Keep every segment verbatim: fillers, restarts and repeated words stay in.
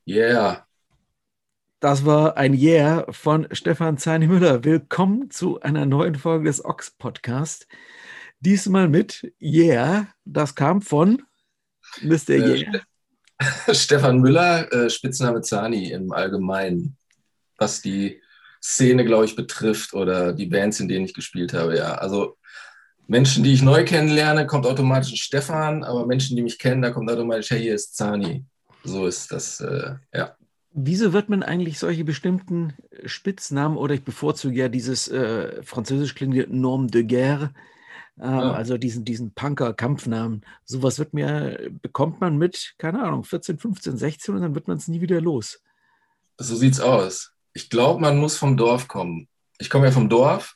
Yeah, Das war ein Yeah von Stefan Zani-Müller. Willkommen zu einer neuen Folge des Ochs Podcast. Diesmal mit Yeah, das kam von Mister äh, Yeah. Ste- Stefan Müller, äh, Spitzname Zani im Allgemeinen, was die Szene, glaube ich, betrifft oder die Bands, in denen ich gespielt habe. Ja, also Menschen, die ich neu kennenlerne, kommt automatisch ein Stefan, aber Menschen, die mich kennen, da kommt automatisch, hey, hier ist Zani. So ist das, äh, ja. Wieso wird man eigentlich solche bestimmten Spitznamen oder ich bevorzuge ja dieses äh, französisch klingende Nom de Guerre, ähm, Ah, also diesen, diesen Punker-Kampfnamen. Sowas wird mir, bekommt man mit, keine Ahnung, vierzehn, fünfzehn, sechzehn und dann wird man es nie wieder los. so sieht's aus. Ich glaube, man muss vom Dorf kommen. Ich komme ja vom Dorf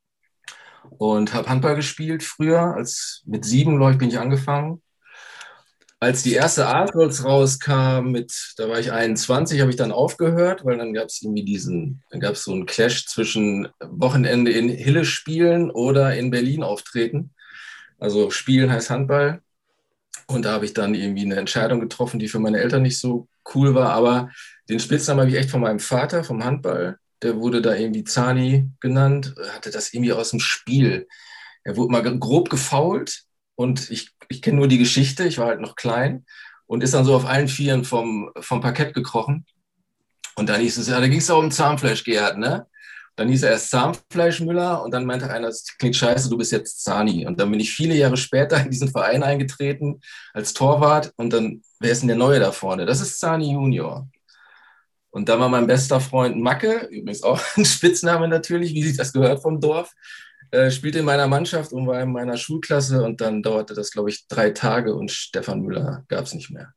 und habe Handball gespielt früher. Als mit sieben, glaube ich, bin ich angefangen. Als die erste Artworks rauskam, mit, da war ich einundzwanzig, habe ich dann aufgehört, weil dann gab es irgendwie diesen, dann gab es so einen Clash zwischen Wochenende in Hille spielen oder in Berlin auftreten. Also spielen heißt Handball. Und da habe ich dann irgendwie eine Entscheidung getroffen, die für meine Eltern nicht so cool war. Aber den Spitznamen habe ich echt von meinem Vater, vom Handball. Der wurde da irgendwie Zani genannt, hatte das irgendwie aus dem Spiel. Er wurde mal grob gefoult und ich, ich kenne nur die Geschichte, ich war halt noch klein und ist dann so auf allen Vieren vom, vom Parkett gekrochen. Und dann hieß es, ja, da ging es auch um Zahnfleisch, Gerhard, ne? Dann hieß er erst Zahnfleischmüller und dann meinte einer, das klingt scheiße, du bist jetzt Zani. Und dann bin ich viele Jahre später in diesen Verein eingetreten als Torwart und dann, wer ist denn der Neue da vorne? Das ist Zani Junior. Und da war mein bester Freund Macke, übrigens auch ein Spitzname natürlich, wie sich das gehört vom Dorf, äh, spielte in meiner Mannschaft und war in meiner Schulklasse und dann dauerte das, glaube ich, drei Tage und Stefan Müller gab es nicht mehr.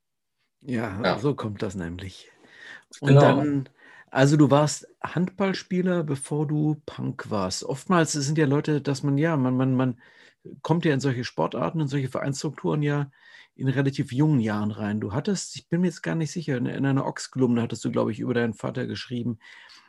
Ja, Ja, so kommt das nämlich. Und genau. dann, also du warst Handballspieler, bevor du Punk warst. Oftmals sind ja Leute, dass man, ja, man, man, man kommt ja in solche Sportarten, in solche Vereinsstrukturen ja in relativ jungen Jahren rein. Du hattest, ich bin mir jetzt gar nicht sicher, in, in einer Ochs-Kolumne hattest du, glaube ich, über deinen Vater geschrieben,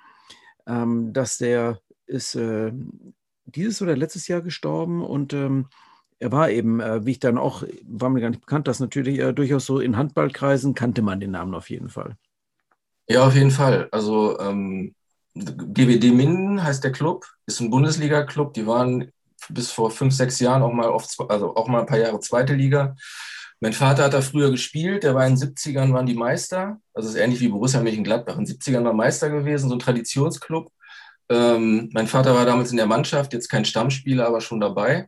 ähm, dass der ist äh, dieses oder letztes Jahr gestorben und ähm, er war eben, äh, wie ich dann auch, war mir gar nicht bekannt, dass natürlich äh, durchaus so in Handballkreisen kannte man den Namen auf jeden Fall. Ja, auf jeden Fall. Also ähm, G W D Minden heißt der Club, ist ein Bundesliga-Club. Die waren bis vor fünf, sechs Jahren auch mal auf, also auch mal ein paar Jahre zweite Liga. Mein Vater hat da früher gespielt, der war in den siebzigern waren die Meister. Also es ist ähnlich wie Borussia Mönchengladbach. In den siebzigern war Meister gewesen, so ein Traditionsclub. Ähm, mein Vater war damals in der Mannschaft, jetzt kein Stammspieler, aber schon dabei.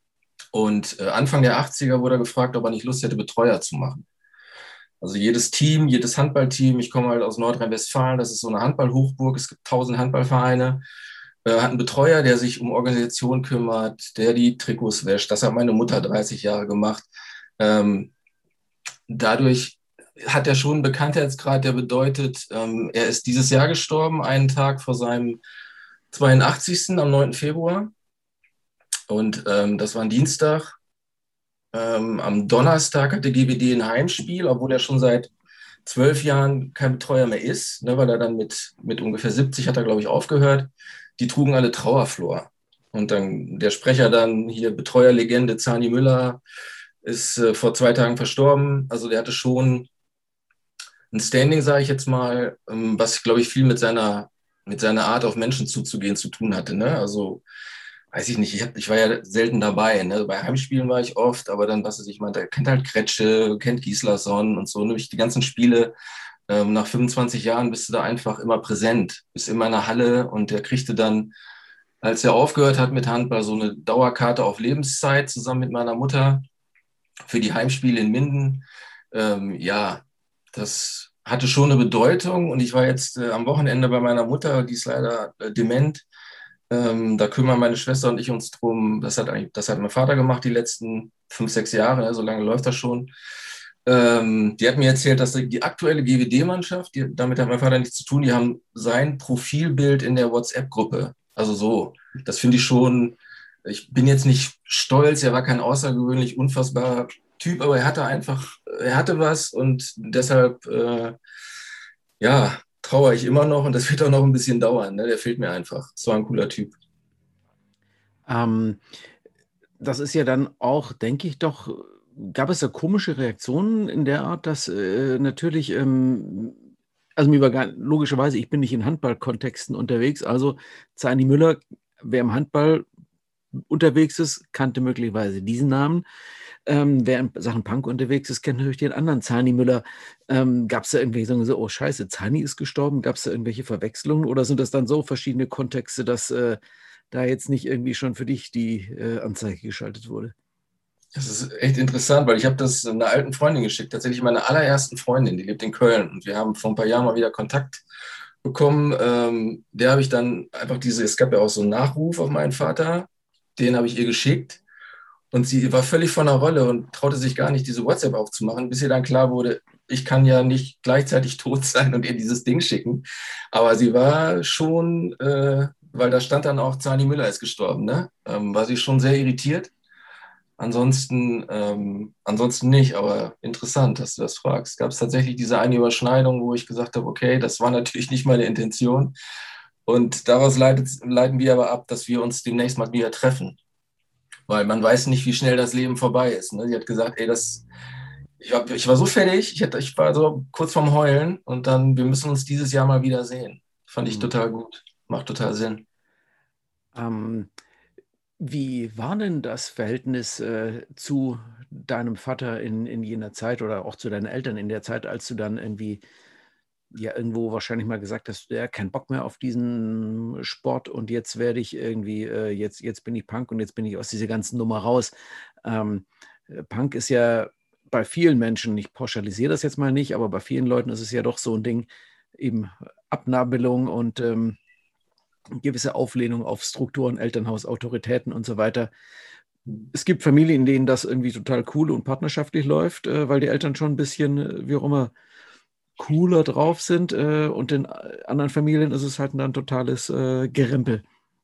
Und äh, Anfang der achtziger wurde er gefragt, ob er nicht Lust hätte, Betreuer zu machen. Also jedes Team, jedes Handballteam, ich komme halt aus Nordrhein-Westfalen, das ist so eine Handballhochburg, es gibt tausend Handballvereine, äh, hat einen Betreuer, der sich um Organisation kümmert, der die Trikots wäscht. Das hat meine Mutter dreißig Jahre gemacht. Ähm, dadurch hat er schon einen Bekanntheitsgrad, der bedeutet, ähm, er ist dieses Jahr gestorben, einen Tag vor seinem zweiundachtzigsten am neunten Februar. Und ähm, das war ein Dienstag. Ähm, am Donnerstag hatte G W D ein Heimspiel, obwohl er schon seit zwölf Jahren kein Betreuer mehr ist, ne, weil er dann mit, mit ungefähr siebzig hat er, glaube ich, aufgehört. Die trugen alle Trauerflor. Und dann der Sprecher dann hier, Betreuerlegende Zani Müller, ist äh, vor zwei Tagen verstorben. Also der hatte schon ein Standing, sage ich jetzt mal, ähm, was, glaube ich, viel mit seiner, mit seiner Art, auf Menschen zuzugehen, zu tun hatte. Ne? Also weiß ich nicht, ich, hab, ich war ja selten dabei. Ne? Bei Heimspielen war ich oft, aber dann, was weiß ich, man der kennt halt Kretsche, kennt Gislason und so. Ne? Die ganzen Spiele, ähm, nach fünfundzwanzig Jahren bist du da einfach immer präsent, bist immer in der Halle und der kriegte dann, als er aufgehört hat mit Handball, so eine Dauerkarte auf Lebenszeit zusammen mit meiner Mutter für die Heimspiele in Minden. Ähm, ja, das hatte schon eine Bedeutung und ich war jetzt äh, am Wochenende bei meiner Mutter, die ist leider äh, dement. Ähm, da kümmern meine Schwester und ich uns drum. Das hat eigentlich, das hat mein Vater gemacht die letzten fünf, sechs Jahre, ne? So lange läuft das schon. Ähm, die hat mir erzählt, dass die aktuelle G W D-Mannschaft, die, damit hat mein Vater nichts zu tun, die haben sein Profilbild in der WhatsApp-Gruppe. Also so, das finde ich schon, ich bin jetzt nicht stolz, er war kein außergewöhnlich unfassbarer Typ, aber er hatte einfach, er hatte was und deshalb, äh, ja, trauere ich immer noch und das wird auch noch ein bisschen dauern. Ne? Der fehlt mir einfach. So ein cooler Typ. Ähm, Das ist ja dann auch, denke ich doch, gab es da komische Reaktionen in der Art, dass äh, natürlich, ähm, also mir war gar, logischerweise, ich bin nicht in Handballkontexten unterwegs, also Zani Müller, wer im Handball unterwegs ist, kannte möglicherweise diesen Namen. Ähm, wer in Sachen Punk unterwegs ist, kennt natürlich den anderen Zani Müller. Ähm, Gab es da irgendwelche Sachen so, oh Scheiße, Zani ist gestorben? Gab es da irgendwelche Verwechslungen oder sind das dann so verschiedene Kontexte, dass äh, da jetzt nicht irgendwie schon für dich die äh, Anzeige geschaltet wurde? Das ist echt interessant, weil ich habe das einer alten Freundin geschickt, tatsächlich meiner allerersten Freundin, die lebt in Köln. Und wir haben vor ein paar Jahren mal wieder Kontakt bekommen. Ähm, der habe ich dann einfach diese, es gab ja auch so einen Nachruf auf meinen Vater, den habe ich ihr geschickt. Und sie war völlig von der Rolle und traute sich gar nicht, diese WhatsApp aufzumachen, bis ihr dann klar wurde, ich kann ja nicht gleichzeitig tot sein und ihr dieses Ding schicken. Aber sie war schon, äh, weil da stand dann auch, Zani Müller ist gestorben, ne? Ähm, war sie schon sehr irritiert. Ansonsten, ähm, ansonsten nicht, aber interessant, dass du das fragst. Gab es tatsächlich diese eine Überschneidung, wo ich gesagt habe, okay, das war natürlich nicht meine Intention. Und daraus leitet, leiten wir aber ab, dass wir uns demnächst mal wieder treffen. Weil man weiß nicht, wie schnell das Leben vorbei ist. Ne? Sie hat gesagt, ey, das, ich, war, ich war so fertig, ich, hatte, ich war so kurz vorm Heulen und dann, wir müssen uns dieses Jahr mal wieder sehen. Fand ich Mhm. total gut. Macht total Sinn. Ähm, Wie war denn das Verhältnis äh, zu deinem Vater in, in jener Zeit oder auch zu deinen Eltern in der Zeit, als du dann irgendwie ja irgendwo wahrscheinlich mal gesagt hast, ja, kein Bock mehr auf diesen Sport und jetzt werde ich irgendwie, äh, jetzt, jetzt bin ich Punk und jetzt bin ich aus dieser ganzen Nummer raus. Ähm, äh, Punk ist ja bei vielen Menschen, ich pauschalisiere das jetzt mal nicht, aber bei vielen Leuten ist es ja doch so ein Ding, eben Abnabelung und ähm, gewisse Auflehnung auf Strukturen, Elternhaus, Autoritäten und so weiter. Es gibt Familien, in denen das irgendwie total cool und partnerschaftlich läuft, äh, weil die Eltern schon ein bisschen, äh, wie auch immer, cooler drauf sind. Äh, und in anderen Familien ist es halt dann totales äh, Gerempel.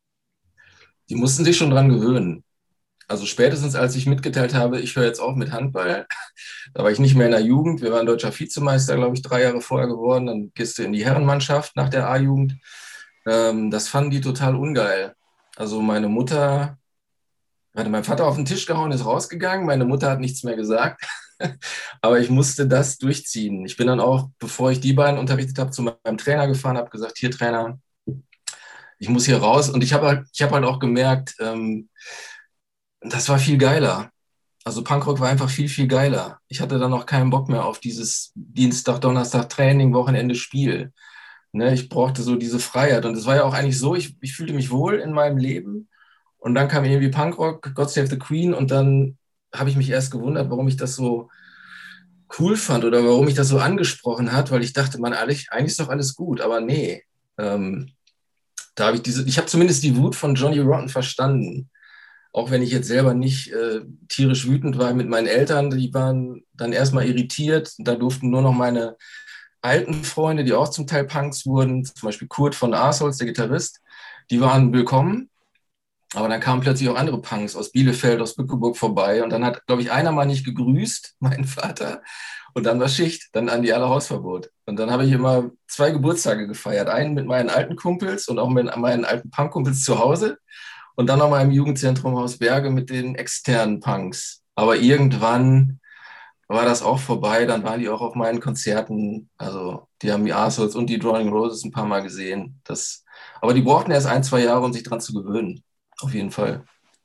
Die mussten sich schon dran gewöhnen. Also spätestens als ich mitgeteilt habe, ich höre jetzt auf mit Handball, da war ich nicht mehr in der Jugend. Wir waren deutscher Vizemeister, glaube ich, drei Jahre vorher geworden. Dann gehst du in die Herrenmannschaft nach der A-Jugend. Ähm, das fanden die total ungeil. Also meine Mutter, hatte mein Vater auf den Tisch gehauen, ist rausgegangen. Meine Mutter hat nichts mehr gesagt. Aber ich musste das durchziehen. Ich bin dann auch, bevor ich die beiden unterrichtet habe, zu meinem Trainer gefahren, habe gesagt, hier Trainer, ich muss hier raus. Und ich habe halt, ich habe halt auch gemerkt, ähm, das war viel geiler. Also Punkrock war einfach viel, viel geiler. Ich hatte dann auch keinen Bock mehr auf dieses Dienstag, Donnerstag Training, Wochenende Spiel. Ne, ich brauchte so diese Freiheit. Und es war ja auch eigentlich so, ich, ich fühlte mich wohl in meinem Leben. Und dann kam irgendwie Punkrock, God Save the Queen. Und dann habe ich mich erst gewundert, warum ich das so cool fand oder warum mich das so angesprochen hat, weil ich dachte, man, eigentlich, eigentlich ist doch alles gut. Aber nee, ähm, da habe ich diese, ich habe zumindest die Wut von Johnny Rotten verstanden. Auch wenn ich jetzt selber nicht äh, tierisch wütend war mit meinen Eltern, die waren dann erstmal irritiert. Da durften nur noch meine alten Freunde, die auch zum Teil Punks wurden, zum Beispiel Kurt von Arsholz, der Gitarrist, die waren willkommen. Aber dann kamen plötzlich auch andere Punks aus Bielefeld, aus Bückeburg vorbei. Und dann hat, glaube ich, einer mal nicht gegrüßt, mein Vater. Und dann war Schicht, dann an die alle Hausverbot. Und dann habe ich immer zwei Geburtstage gefeiert. Einen mit meinen alten Kumpels und auch mit meinen alten Punkkumpels zu Hause. Und dann nochmal im Jugendzentrum Haus Berge mit den externen Punks. Aber irgendwann war das auch vorbei. Dann waren die auch auf meinen Konzerten. Also die haben die Arseholes und die Drawing Roses ein paar Mal gesehen. Das, aber die brauchten erst ein, zwei Jahre, um sich dran zu gewöhnen. Auf jeden Fall.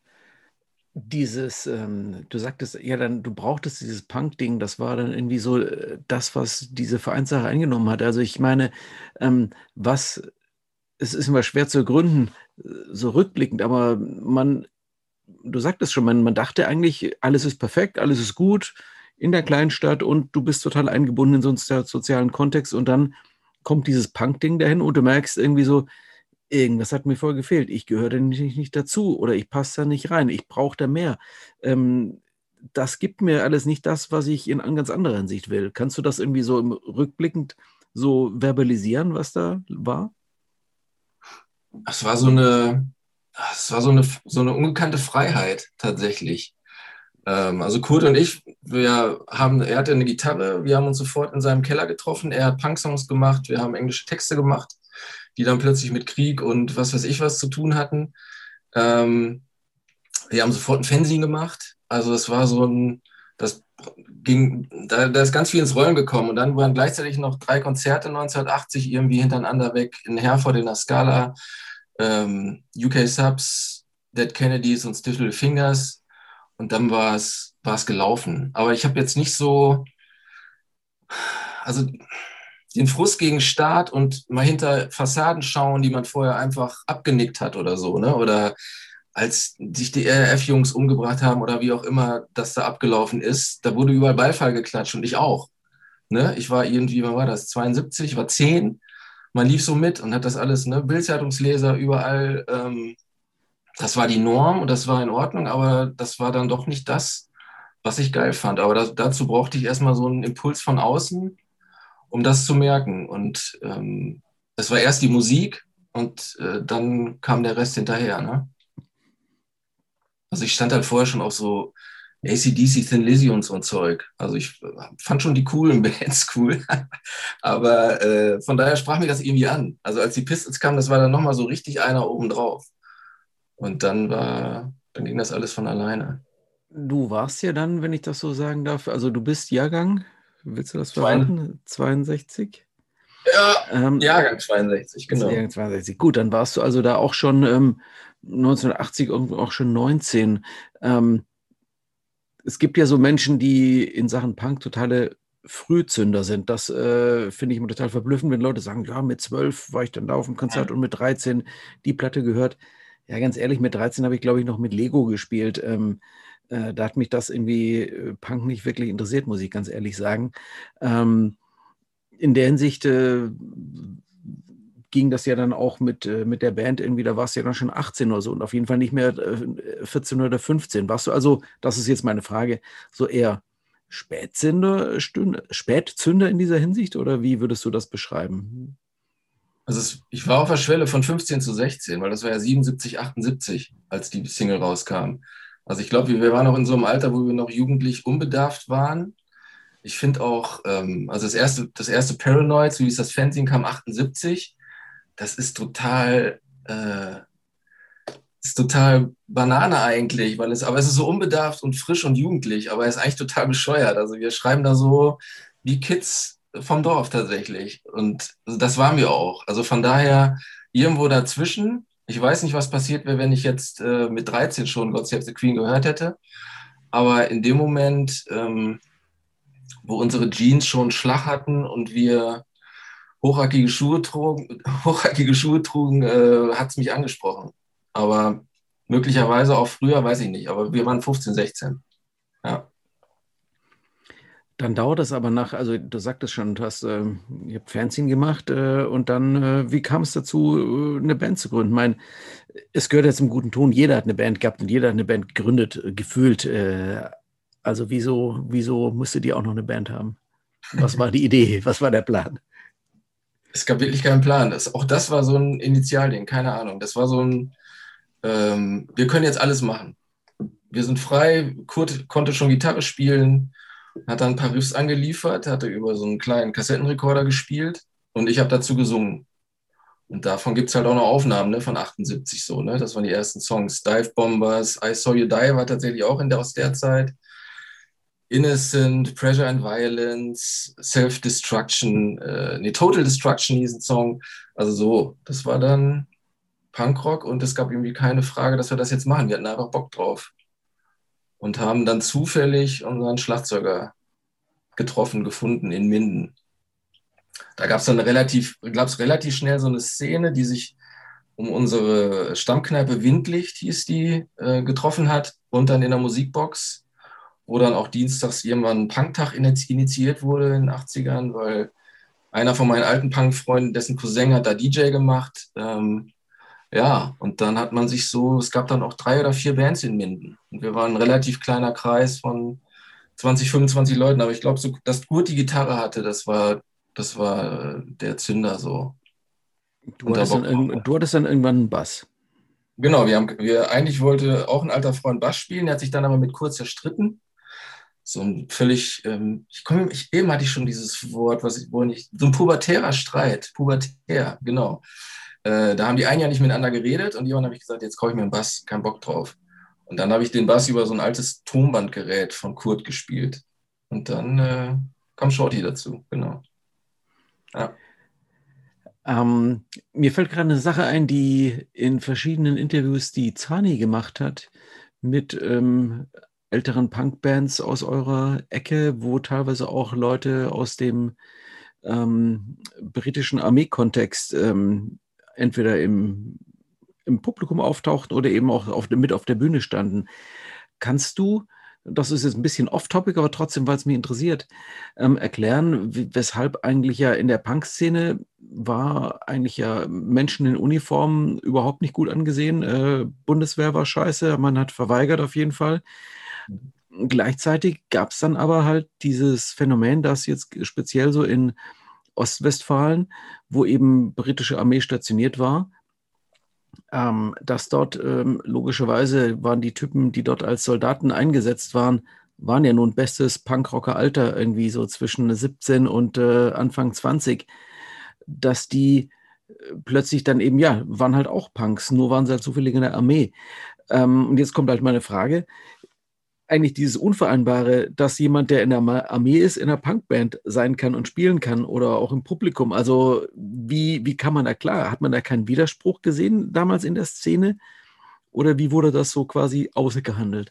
Dieses, ähm, du sagtest, ja, dann, du brauchtest dieses Punk-Ding, das war dann irgendwie so äh, das, was diese Vereinssache eingenommen hat. Also ich meine, ähm, was, es ist immer schwer zu gründen, äh, so rückblickend, aber man, du sagtest schon, man, man dachte eigentlich, alles ist perfekt, alles ist gut in der Kleinstadt und du bist total eingebunden in so einen so- sozialen Kontext und dann kommt dieses Punk-Ding dahin und du merkst irgendwie so, irgendwas hat mir voll gefehlt. Ich gehöre da nicht, nicht dazu oder ich passe da nicht rein. Ich brauche da mehr. Ähm, Das gibt mir alles nicht das, was ich in an ganz anderer Hinsicht will. Kannst du das irgendwie so im rückblickend so verbalisieren, was da war? Es war so eine, es war so eine, so eine ungekannte Freiheit tatsächlich. Ähm, also Kurt und ich, wir haben, er hatte eine Gitarre, wir haben uns sofort in seinem Keller getroffen. Er hat Punksongs gemacht, wir haben englische Texte gemacht, die dann plötzlich mit Krieg und was weiß ich was zu tun hatten. Ähm, Wir haben sofort ein Fanzine gemacht. Also es war so ein, Das ging, da, da ist ganz viel ins Rollen gekommen. Und dann waren gleichzeitig noch drei Konzerte neunzehnhundertachtzig irgendwie hintereinander weg, in Herford in der Scala, ähm, U K Subs, Dead Kennedys und Stiff Little Fingers. Und dann war es war es gelaufen. Aber ich habe jetzt nicht so, also den Frust gegen Staat und mal hinter Fassaden schauen, die man vorher einfach abgenickt hat oder so, ne? Oder als sich die R A F-Jungs umgebracht haben oder wie auch immer das da abgelaufen ist, da wurde überall Beifall geklatscht und ich auch. Ne? Ich war irgendwie, wann war das? zweiundsiebzig, ich war zehn. Man lief so mit und hat das alles, ne? Bildzeitungsleser überall. Ähm, das war die Norm und das war in Ordnung, aber das war dann doch nicht das, was ich geil fand. Aber das, dazu brauchte ich erstmal so einen Impuls von außen, um das zu merken. Und ähm, es war erst die Musik und äh, dann kam der Rest hinterher. Ne? Also ich stand halt vorher schon auf so A C D C, Thin Lizzy und so ein Zeug. Also ich äh, fand schon die coolen Bands cool. Aber äh, von daher sprach mir das irgendwie an. Also als die Pistols kamen, das war dann nochmal so richtig einer obendrauf. Und dann war, dann ging das alles von alleine. Du warst ja dann, wenn ich das so sagen darf, also du bist Jahrgang, willst du das Zwei, verraten? zweiundsechzig? ja, Ähm, Jahrgang zweiundsechzig, genau. Jahrgang zweiundsechzig. Gut, dann warst du also da auch schon ähm, neunzehnhundertachtzig irgendwo auch schon neunzehn. Ähm, es gibt ja so Menschen, die in Sachen Punk totale Frühzünder sind. Das äh, finde ich immer total verblüffend, wenn Leute sagen, ja, mit zwölf war ich dann da auf dem Konzert und mit dreizehn die Platte gehört. Ja, ganz ehrlich, mit dreizehn habe ich, glaube ich, noch mit Lego gespielt. Ähm, äh, da hat mich das irgendwie äh, Punk nicht wirklich interessiert, muss ich ganz ehrlich sagen. Ähm, in der Hinsicht äh, ging das ja dann auch mit, äh, mit der Band irgendwie, da warst du ja dann schon achtzehn oder so und auf jeden Fall nicht mehr äh, vierzehn oder fünfzehn. Warst du also, das ist jetzt meine Frage, so eher Spätzünder, Stünd- Spätzünder in dieser Hinsicht oder wie würdest du das beschreiben? Also es, ich war auf der Schwelle von fünfzehn zu sechzehn, weil das war ja siebenundsiebzig, achtundsiebzig, als die Single rauskam. Also ich glaube, wir wir waren noch in so einem Alter, wo wir noch jugendlich unbedarft waren. Ich finde auch, ähm, also das erste, das erste Paranoid, so wie es das Fanzine kam, achtundsiebzig, das ist total, äh, ist total Banane eigentlich, weil es, aber es ist so unbedarft und frisch und jugendlich, aber es ist eigentlich total bescheuert. Also wir schreiben da so wie Kids vom Dorf tatsächlich. Und das waren wir auch. Also von daher irgendwo dazwischen. Ich weiß nicht, was passiert wäre, wenn ich jetzt äh, mit dreizehn schon God Save the Queen gehört hätte. Aber in dem Moment, ähm, wo unsere Jeans schon Schlag hatten und wir hochhackige Schuhe trugen, hochhackige Schuhe trugen, äh, hat es mich angesprochen. Aber möglicherweise auch früher, weiß ich nicht. Aber wir waren fünfzehn, sechzehn. Ja. Dann dauert es aber nach, also du sagtest schon, du hast, äh, ihr habt Fernsehen gemacht äh, und dann, äh, wie kam es dazu, äh, eine Band zu gründen? Ich meine, es gehört ja zum guten Ton, jeder hat eine Band gehabt und jeder hat eine Band gegründet, äh, gefühlt. Äh, also wieso, wieso musstet ihr auch noch eine Band haben? Was war die Idee? Was war der Plan? Es gab wirklich keinen Plan. Das, auch das war so ein Initialding, keine Ahnung. Das war so ein, ähm, wir können jetzt alles machen. Wir sind frei. Kurt konnte schon Gitarre spielen, hat dann ein paar Riffs angeliefert, hatte über so einen kleinen Kassettenrekorder gespielt und ich habe dazu gesungen. Und davon gibt es halt auch noch Aufnahmen, ne, von achtundsiebzig so, ne? Das waren die ersten Songs. Dive Bombers, I Saw You Die war tatsächlich auch in der, aus der Zeit. Innocent, Pressure and Violence, Self-Destruction, äh, nee, Total Destruction hieß ein Song. Also so, das war dann Punkrock und es gab irgendwie keine Frage, dass wir das jetzt machen. Wir hatten einfach Bock drauf und haben dann zufällig unseren Schlagzeuger getroffen, gefunden in Minden. Da gab es dann relativ, gab's relativ schnell so eine Szene, die sich um unsere Stammkneipe Windlicht hieß die, äh, getroffen hat und dann in der Musikbox, wo dann auch dienstags irgendwann ein Punktag initiiert wurde in den achtzigern, weil einer von meinen alten Punk-Freunden, dessen Cousin hat da D J gemacht. Ähm, ja, und dann hat man sich so, es gab dann auch drei oder vier Bands in Minden. Und wir waren ein relativ kleiner Kreis von zwanzig, fünfundzwanzig Leuten, aber ich glaube, so, dass Kurt die Gitarre hatte, das war, das war äh, der Zünder so. Du Und da hattest dann, Bock drauf. irgend- du hattest dann irgendwann einen Bass. Genau, wir haben, wir eigentlich wollte auch ein alter Freund Bass spielen, der hat sich dann aber mit Kurt zerstritten. So ein völlig, ähm, ich komme, ich, eben hatte ich schon dieses Wort, was ich wohl nicht, so ein pubertärer Streit, pubertär, genau. Äh, da haben die ein Jahr nicht miteinander geredet und irgendwann habe ich gesagt, jetzt kaufe ich mir einen Bass, kein Bock drauf. Und dann habe ich den Bass über so ein altes Tonbandgerät von Kurt gespielt. Und dann äh, kam Shorty dazu, genau. Ja. Ähm, mir fällt gerade eine Sache ein, die in verschiedenen Interviews die Zani gemacht hat mit ähm, älteren Punkbands aus eurer Ecke, wo teilweise auch Leute aus dem ähm, britischen Armeekontext ähm, entweder im, im Publikum auftauchten oder eben auch auf, mit auf der Bühne standen. Kannst du, das ist jetzt ein bisschen off-topic, aber trotzdem, weil es mich interessiert, ähm, erklären, wie, weshalb eigentlich ja in der Punk-Szene war eigentlich ja Menschen in Uniformen überhaupt nicht gut angesehen. Äh, Bundeswehr war scheiße, man hat verweigert auf jeden Fall. Gleichzeitig gab es dann aber halt dieses Phänomen, das jetzt speziell so in Ostwestfalen, wo eben britische Armee stationiert war, ähm, dass dort ähm, logischerweise waren die Typen, die dort als Soldaten eingesetzt waren, waren ja nun bestes Punkrocker-Alter, irgendwie so zwischen siebzehn und äh, Anfang zwanzig, dass die äh, plötzlich dann eben, ja, waren halt auch Punks, nur waren sie halt zufällig in der Armee. Ähm, und jetzt kommt halt meine Frage, eigentlich dieses Unvereinbare, dass jemand, der in der Armee ist, in einer Punkband sein kann und spielen kann oder auch im Publikum. Also wie, wie kann man da klar? Hat man da keinen Widerspruch gesehen damals in der Szene? Oder wie wurde das so quasi ausgehandelt?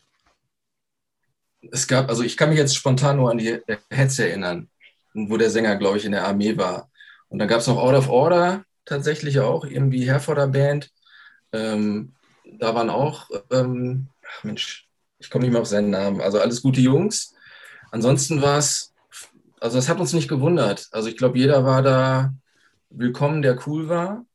Es gab, also ich kann mich jetzt spontan nur an die Heads erinnern, wo der Sänger, glaube ich, in der Armee war. Und dann gab es noch Out of Order, tatsächlich auch, irgendwie Herforder Band. Ähm, da waren auch, ähm, ach Mensch, ich komme nicht mehr auf seinen Namen, also alles gute Jungs. Ansonsten war es, also es hat uns nicht gewundert. Also ich glaube, jeder war da willkommen, der cool war.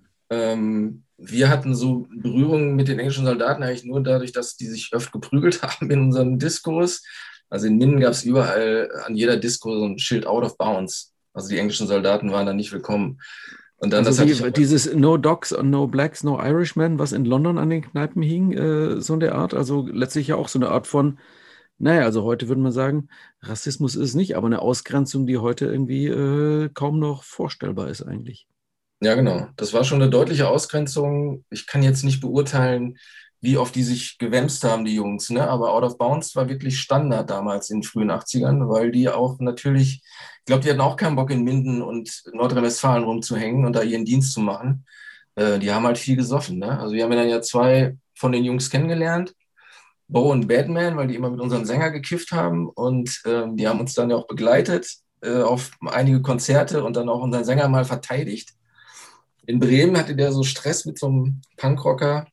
Ähm, wir hatten so Berührungen mit den englischen Soldaten eigentlich nur dadurch, dass die sich öfter geprügelt haben in unseren Diskos. Also in Minden gab es überall an jeder Disco so ein Schild Out of Bounds. Also die englischen Soldaten waren da nicht willkommen. Und dann, Also das hatte ich wie auch. dieses No Dogs und No Blacks, No Irishmen, was in London an den Kneipen hing, äh, so in der Art. Also letztlich ja auch so eine Art von, naja, also heute würde man sagen, Rassismus ist es nicht, aber eine Ausgrenzung, die heute irgendwie äh, kaum noch vorstellbar ist eigentlich. Ja, genau. Das war schon eine deutliche Ausgrenzung. Ich kann jetzt nicht beurteilen, wie oft die sich gewämst haben, die Jungs, ne? Aber Out of Bounds war wirklich Standard damals in den frühen achtzigern, weil die auch natürlich, ich glaube, die hatten auch keinen Bock in Minden und Nordrhein-Westfalen rumzuhängen und da ihren Dienst zu machen. Äh, die haben halt viel gesoffen, ne? Also wir haben ja dann ja zwei von den Jungs kennengelernt, Bo und Batman, weil die immer mit unserem Sänger gekifft haben und ähm, die haben uns dann ja auch begleitet äh, auf einige Konzerte und dann auch unseren Sänger mal verteidigt. In Bremen hatte der so Stress mit so einem Punkrocker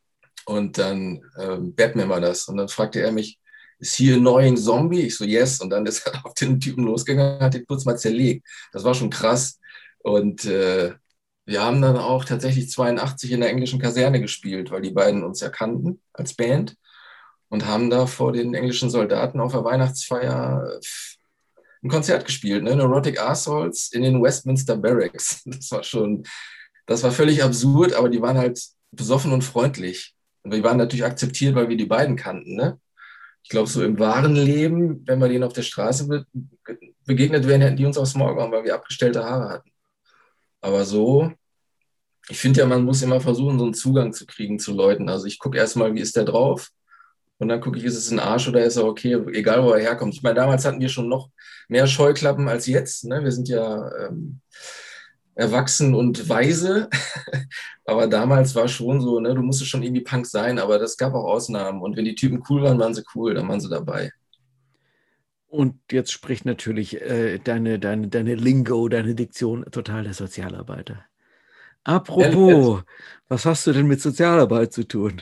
und dann ähm, Batman war das. Und dann fragte er mich, ist hier ein neuer Zombie? Ich so, yes. Und dann ist er auf den Typen losgegangen, hat ihn kurz mal zerlegt. Das war schon krass. Und äh, wir haben dann auch tatsächlich zweiundachtzig in der englischen Kaserne gespielt, weil die beiden uns ja kannten als Band und haben da vor den englischen Soldaten auf der Weihnachtsfeier äh, ein Konzert gespielt, ne? Neurotic Assholes in den Westminster Barracks. Das war schon, das war völlig absurd, aber die waren halt besoffen und freundlich. Und wir waren natürlich akzeptiert, weil wir die beiden kannten, ne? Ich glaube, so im wahren Leben, wenn wir denen auf der Straße be begegnet wären, hätten die uns aufs Maul gehauen, weil wir abgestellte Haare hatten. Aber so, ich finde ja, man muss immer versuchen, so einen Zugang zu kriegen zu Leuten. Also ich gucke erstmal, wie ist der drauf? Und dann gucke ich, ist es ein Arsch oder ist er okay, egal wo er herkommt. Ich meine, damals hatten wir schon noch mehr Scheuklappen als jetzt. Ne? Wir sind ja ähm, erwachsen und weise. Aber damals war schon so, ne, du musstest schon irgendwie Punk sein, aber das gab auch Ausnahmen. Und wenn die Typen cool waren, waren sie cool, dann waren sie dabei. Und jetzt spricht natürlich äh, deine, deine, deine Lingo, deine Diktion total der Sozialarbeiter. Ehrlich jetzt? Apropos, was hast du denn mit Sozialarbeit zu tun?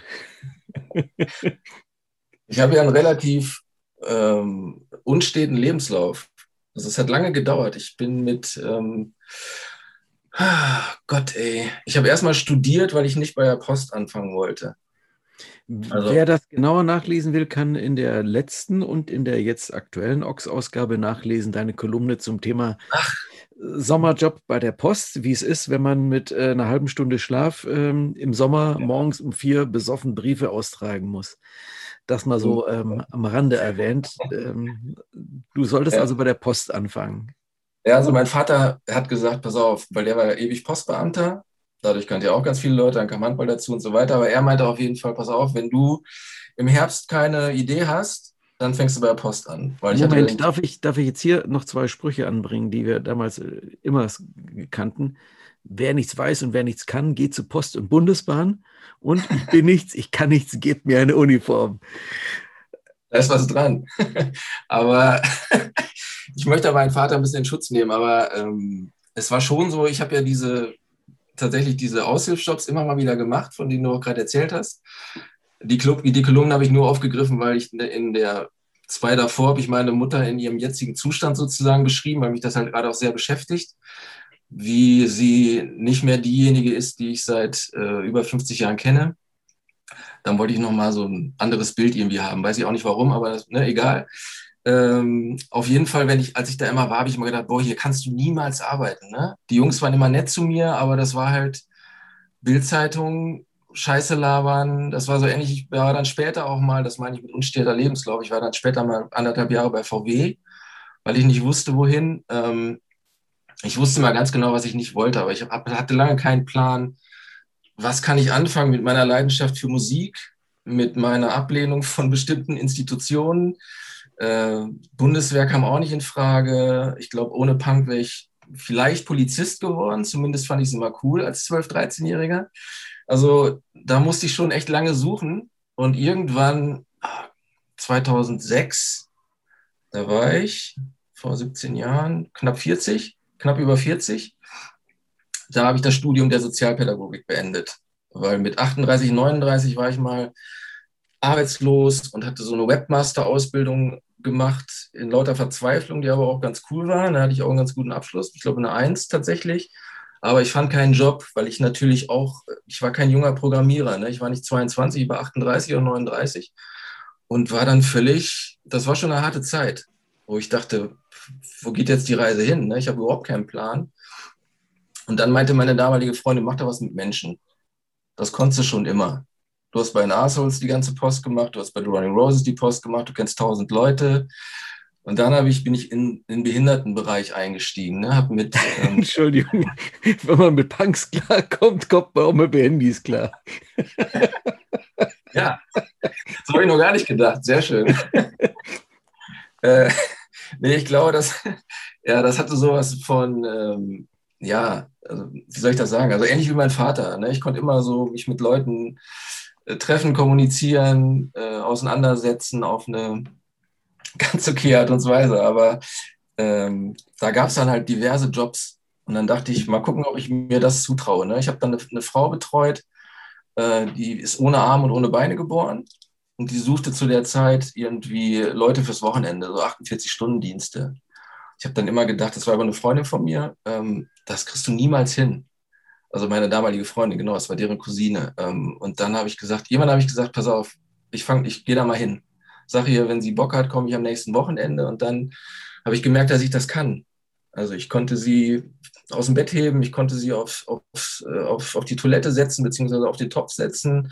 Ich habe ja einen relativ ähm, unsteten Lebenslauf. Also es hat lange gedauert. Ich bin mit, ähm, ah, Gott ey, ich habe erstmal studiert, weil ich nicht bei der Post anfangen wollte. Also, Wer das genauer nachlesen will, kann in der letzten und in der jetzt aktuellen Ox-Ausgabe nachlesen, deine Kolumne zum Thema Sommerjob bei der Post, wie es ist, wenn man mit äh, einer halben Stunde Schlaf ähm, im Sommer morgens um vier besoffen Briefe austragen muss. Das mal so ähm, am Rande erwähnt. Ähm, du solltest ja. also bei der Post anfangen. Ja, also mein Vater hat gesagt, pass auf, weil der war ja ewig Postbeamter. Dadurch kannte er auch ganz viele Leute, dann kam Handball dazu und so weiter. Aber er meinte auf jeden Fall, pass auf, wenn du im Herbst keine Idee hast, dann fängst du bei der Post an. Weil ich hatte Moment, dann, darf ich, darf ich jetzt hier noch zwei Sprüche anbringen, die wir damals äh, immer s- kannten? Wer nichts weiß und wer nichts kann, geht zu Post und Bundesbahn. Und ich bin nichts, ich kann nichts, gebt mir eine Uniform. da ist was dran. Aber ich möchte meinen Vater ein bisschen in Schutz nehmen, aber ähm, es war schon so, ich habe ja diese tatsächlich diese Aushilfsjobs immer mal wieder gemacht, von denen du auch gerade erzählt hast. Die, Club, die Kolumnen habe ich nur aufgegriffen, weil ich in der zwei davor habe ich meine Mutter in ihrem jetzigen Zustand sozusagen beschrieben, weil mich das halt gerade auch sehr beschäftigt, wie sie nicht mehr diejenige ist, die ich seit äh, über fünfzig Jahren kenne. Dann wollte ich nochmal so ein anderes Bild irgendwie haben. Weiß ich auch nicht warum, aber das, ne, egal. Ähm, auf jeden Fall, wenn ich, als ich da immer war, habe ich immer gedacht, boah, hier kannst du niemals arbeiten. Ne? Die Jungs waren immer nett zu mir, aber das war halt Bildzeitung, Scheiße labern. Das war so ähnlich. Ich war dann später auch mal, das meine ich mit unsteter Lebenslauf, ich war dann später mal anderthalb Jahre bei V W, weil ich nicht wusste, wohin. Ähm, ich wusste mal ganz genau, was ich nicht wollte, aber ich hab, hatte lange keinen Plan, was kann ich anfangen mit meiner Leidenschaft für Musik, mit meiner Ablehnung von bestimmten Institutionen. Äh, Bundeswehr kam auch nicht in Frage. Ich glaube, ohne Punk wäre ich vielleicht Polizist geworden. Zumindest fand ich es immer cool als zwölf-, dreizehn-Jähriger. Also da musste ich schon echt lange suchen. Und irgendwann, zweitausendsechs, da war ich vor siebzehn Jahren, knapp vierzig, knapp über vierzig. Da habe ich das Studium der Sozialpädagogik beendet. Weil mit achtunddreißig, neununddreißig war ich mal arbeitslos und hatte so eine Webmaster-Ausbildung gemacht in lauter Verzweiflung, die aber auch ganz cool war. Da hatte ich auch einen ganz guten Abschluss, ich glaube eine Eins tatsächlich. Aber ich fand keinen Job, weil ich natürlich auch, ich war kein junger Programmierer. Ne? Ich war nicht zweiundzwanzig, ich war achtunddreißig oder neununddreißig und war dann völlig, das war schon eine harte Zeit, wo ich dachte, wo geht jetzt die Reise hin? Ne? Ich habe überhaupt keinen Plan. Und dann meinte meine damalige Freundin, mach da was mit Menschen. Das konntest du schon immer. Du hast bei den Assholes die ganze Post gemacht, du hast bei The Running Roses die Post gemacht, du kennst tausend Leute. Und dann habe ich, bin ich in, in den Behindertenbereich eingestiegen. Ne? Hab mit, ähm, Entschuldigung, wenn man mit Punks klarkommt, kommt man auch mit Handys klar. ja, so habe ich noch gar nicht gedacht. Sehr schön. äh, nee, ich glaube, das, ja, das hatte sowas von, ähm, ja, also, wie soll ich das sagen? Also ähnlich wie mein Vater. Ne? Ich konnte immer so mich mit Leuten äh, treffen, kommunizieren, äh, auseinandersetzen auf eine ganz okay Art und Weise. Aber ähm, da gab es dann halt diverse Jobs. Und dann dachte ich, mal gucken, ob ich mir das zutraue. Ne? Ich habe dann eine, eine Frau betreut, äh, die ist ohne Arme und ohne Beine geboren. Und die suchte zu der Zeit irgendwie Leute fürs Wochenende, so achtundvierzig-Stunden-Dienste. Ich habe dann immer gedacht, das war aber eine Freundin von mir, ähm, das kriegst du niemals hin. Also meine damalige Freundin, genau, das war deren Cousine. Ähm, und dann habe ich gesagt, jemand habe ich gesagt, pass auf, ich fange, ich gehe da mal hin. Sag ihr, wenn sie Bock hat, komme ich am nächsten Wochenende. Und dann habe ich gemerkt, dass ich das kann. Also ich konnte sie aus dem Bett heben, ich konnte sie auf, auf, auf, auf die Toilette setzen, beziehungsweise auf den Topf setzen,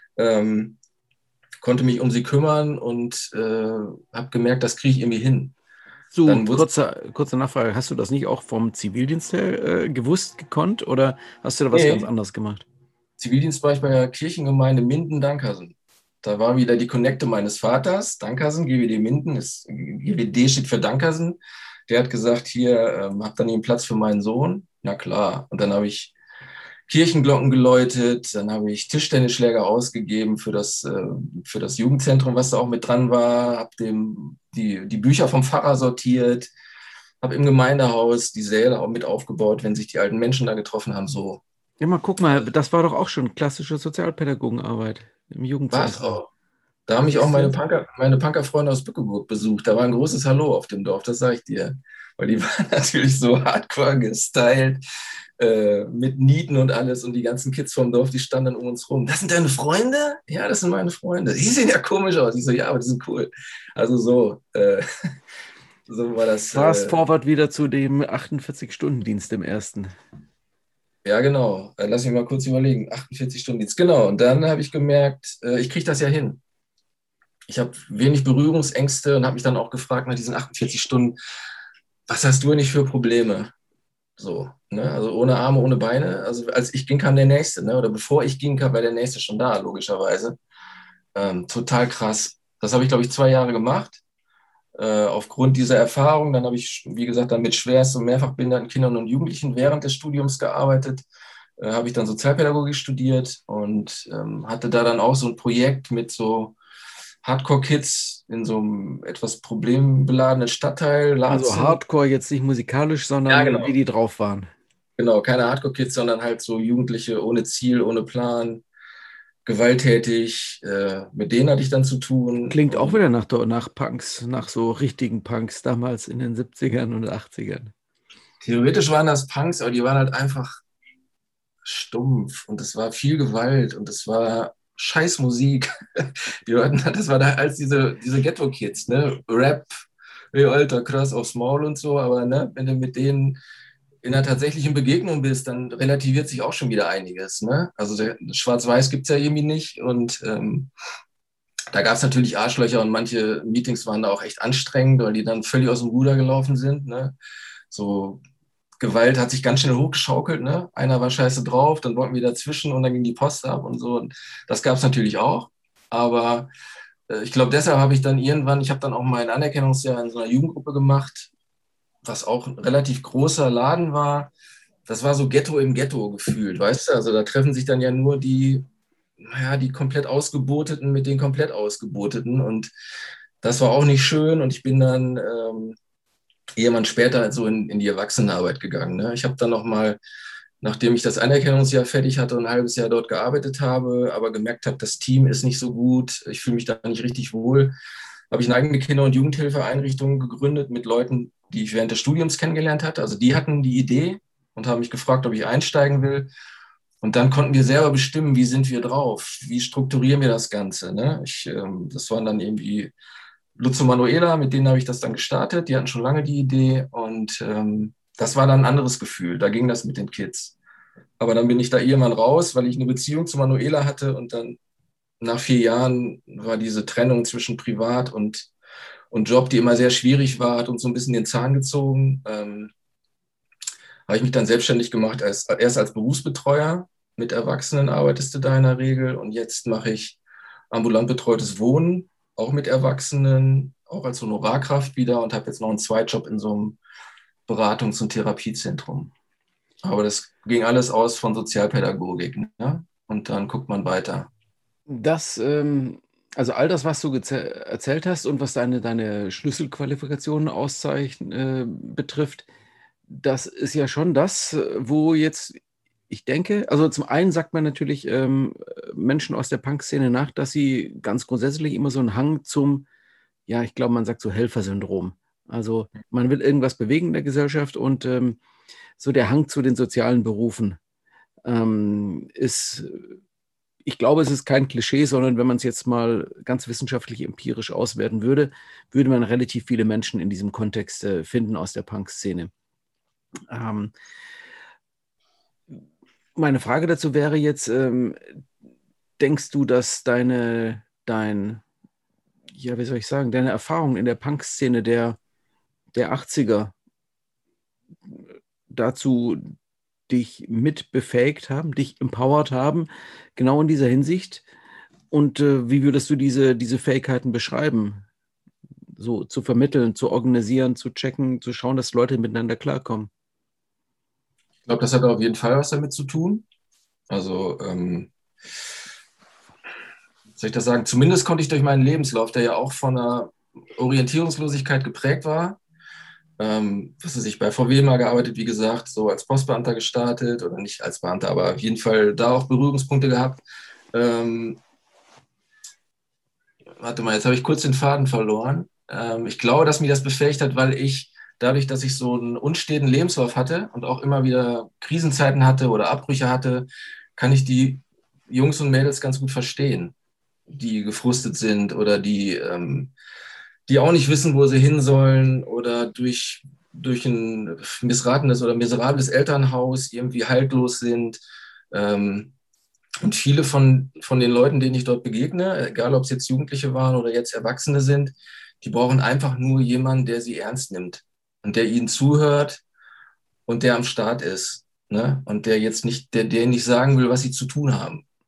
ähm, konnte mich um sie kümmern und äh, habe gemerkt, das kriege ich irgendwie hin. So, Dann wurde kurzer, kurze Nachfrage. Hast du das nicht auch vom Zivildienst her äh, gewusst, gekonnt oder hast du da was ganz nee, anderes gemacht? Zivildienst war ich bei der Kirchengemeinde Minden-Dankersen. Da war wieder die Connecte meines Vaters, Dankersen, G W D Minden, ist, G W D steht für Dankersen. Der hat gesagt, hier, ähm, habt ihr nicht einen Platz für meinen Sohn? Na klar. Und dann habe ich Kirchenglocken geläutet, dann habe ich Tischtennisschläger ausgegeben für das, äh, für das Jugendzentrum, was da auch mit dran war, habe dem die, die Bücher vom Pfarrer sortiert, habe im Gemeindehaus die Säle auch mit aufgebaut, wenn sich die alten Menschen da getroffen haben, so. Ja, mal guck mal, das war doch auch schon klassische Sozialpädagogenarbeit im War es Jugendzentrum. auch. Da haben mich auch Siehst meine du? Punker, meine Punkerfreunde aus Bückeburg besucht. Da war ein großes Hallo auf dem Dorf, das sage ich dir. Weil die waren natürlich so hardcore gestylt, äh, mit Nieten und alles. Und die ganzen Kids vom Dorf, die standen dann um uns rum. Das sind deine Freunde? Ja, das sind meine Freunde. Die sehen ja komisch aus. Ich so, ja, aber die sind cool. Also so, äh, so war das. Fast Äh, forward wieder zu dem achtundvierzig-Stunden-Dienst im ersten. ja, genau. Äh, lass mich mal kurz überlegen. achtundvierzig Stunden Dienst. Genau. Und dann habe ich gemerkt, äh, ich kriege das ja hin. Ich habe wenig Berührungsängste und habe mich dann auch gefragt nach diesen achtundvierzig Stunden, was hast du nicht für Probleme? So, ne? Also ohne Arme, ohne Beine. Also als ich ging, kam der Nächste, ne? Oder bevor ich ging, kam, war der Nächste schon da, logischerweise. Ähm, total krass. Das habe ich, glaube ich, zwei Jahre gemacht. Äh, aufgrund dieser Erfahrung, dann habe ich, wie gesagt, dann mit schwerst und mehrfach behinderten Kindern und Jugendlichen während des Studiums gearbeitet. Äh, habe ich dann Sozialpädagogik studiert und ähm, hatte da dann auch so ein Projekt mit so Hardcore-Kids in so einem etwas problembeladenen Stadtteil, Also Laatzen. Hardcore jetzt nicht musikalisch, Ja, sondern wie genau. die drauf waren. Genau, keine Hardcore-Kids, sondern halt so Jugendliche ohne Ziel, ohne Plan, gewalttätig. Äh, mit denen hatte ich dann zu tun. Klingt auch Und wieder nach, nach Punks, nach so richtigen Punks damals in den siebzigern und achtzigern. theoretisch waren das Punks, aber die waren halt einfach stumpf und es war viel Gewalt und es war scheiß Musik. Die hörten, das war da als diese, diese Ghetto-Kids, ne? Rap, hey, Alter, krass aufs Maul und so, aber ne, wenn du mit denen in einer tatsächlichen Begegnung bist, dann relativiert sich auch schon wieder einiges. Ne? Also der, Schwarz-Weiß gibt es ja irgendwie nicht und ähm, da gab es natürlich Arschlöcher und manche Meetings waren da auch echt anstrengend, weil die dann völlig aus dem Ruder gelaufen sind. Ne? So Gewalt hat sich ganz schnell hochgeschaukelt. Ne? Einer war scheiße drauf, dann wollten wir dazwischen und dann ging die Post ab und so. Und das gab es natürlich auch. Aber äh, ich glaube, deshalb habe ich dann irgendwann, ich habe dann auch mein Anerkennungsjahr in so einer Jugendgruppe gemacht, was auch ein relativ großer Laden war. Das war so Ghetto im Ghetto gefühlt, weißt du? Also da treffen sich dann ja nur die, naja, die komplett Ausgeboteten mit den komplett Ausgeboteten. Und das war auch nicht schön. Und ich bin dann ähm, irgendwann später halt so in, in die Erwachsenenarbeit gegangen. Ne? Ich habe dann nochmal, nachdem ich das Anerkennungsjahr fertig hatte und ein halbes Jahr dort gearbeitet habe, aber gemerkt habe, das Team ist nicht so gut, ich fühle mich da nicht richtig wohl, habe ich eine eigene Kinder- und Jugendhilfeeinrichtung gegründet mit Leuten, die ich während des Studiums kennengelernt hatte. Also die hatten die Idee und haben mich gefragt, ob ich einsteigen will. Und dann konnten wir selber bestimmen, wie sind wir drauf, wie strukturieren wir das Ganze. Ne? Ich, ähm, das waren dann irgendwie Lutz und Manuela, mit denen habe ich das dann gestartet. Die hatten schon lange die Idee und ähm, das war dann ein anderes Gefühl. Da ging das mit den Kids. Aber dann bin ich da irgendwann raus, weil ich eine Beziehung zu Manuela hatte und dann nach vier Jahren war diese Trennung zwischen Privat und, und Job, die immer sehr schwierig war, hat uns so ein bisschen den Zahn gezogen. Ähm, habe ich mich dann selbstständig gemacht, als, erst als Berufsbetreuer. Mit Erwachsenen arbeitest du da in der Regel und jetzt mache ich ambulant betreutes Wohnen, auch mit Erwachsenen, auch als Honorarkraft wieder und habe jetzt noch einen Zweitjob in so einem Beratungs- und Therapiezentrum. Aber das ging alles aus von Sozialpädagogik. Ne? Und dann guckt man weiter. Das, ähm, also all das, was du erzählt hast und was deine, deine Schlüsselqualifikationen auszeichnen, äh, betrifft, das ist ja schon das, wo jetzt, ich denke, also zum einen sagt man natürlich ähm, Menschen aus der Punk-Szene nach, dass sie ganz grundsätzlich immer so einen Hang zum, ja, ich glaube, man sagt so Helfersyndrom. Also man will irgendwas bewegen in der Gesellschaft und ähm, so der Hang zu den sozialen Berufen ähm, ist, ich glaube, es ist kein Klischee, sondern wenn man es jetzt mal ganz wissenschaftlich empirisch auswerten würde, würde man relativ viele Menschen in diesem Kontext äh, finden aus der Punk-Szene. Ähm, meine Frage dazu wäre jetzt, ähm, denkst du, dass deine, dein, ja, wie soll ich sagen, deine Erfahrung in der Punk-Szene der, der achtziger dazu dich mit befähigt haben, dich empowert haben, genau in dieser Hinsicht? Und äh, wie würdest du diese, diese Fähigkeiten beschreiben? So zu vermitteln, zu organisieren, zu checken, zu schauen, dass Leute miteinander klarkommen. Ich glaube, das hat auf jeden Fall was damit zu tun. Also, ähm, soll ich das sagen? Zumindest konnte ich durch meinen Lebenslauf, der ja auch von einer Orientierungslosigkeit geprägt war, ähm, was weiß ich, bei V W mal gearbeitet, wie gesagt, so als Postbeamter gestartet oder nicht als Beamter, aber auf jeden Fall da auch Berührungspunkte gehabt. Ähm, warte mal, jetzt habe ich kurz den Faden verloren. Ähm, ich glaube, dass mich das befähigt hat, weil ich dadurch, dass ich so einen unsteten Lebenslauf hatte und auch immer wieder Krisenzeiten hatte oder Abbrüche hatte, kann ich die Jungs und Mädels ganz gut verstehen, die gefrustet sind oder die, ähm, die auch nicht wissen, wo sie hin sollen oder durch, durch ein missratenes oder miserables Elternhaus irgendwie haltlos sind. Ähm, und viele von, von den Leuten, denen ich dort begegne, egal ob es jetzt Jugendliche waren oder jetzt Erwachsene sind, die brauchen einfach nur jemanden, der sie ernst nimmt und der ihnen zuhört und der am Start ist. Ne? Und der jetzt nicht, der, der nicht sagen will, was sie zu tun haben.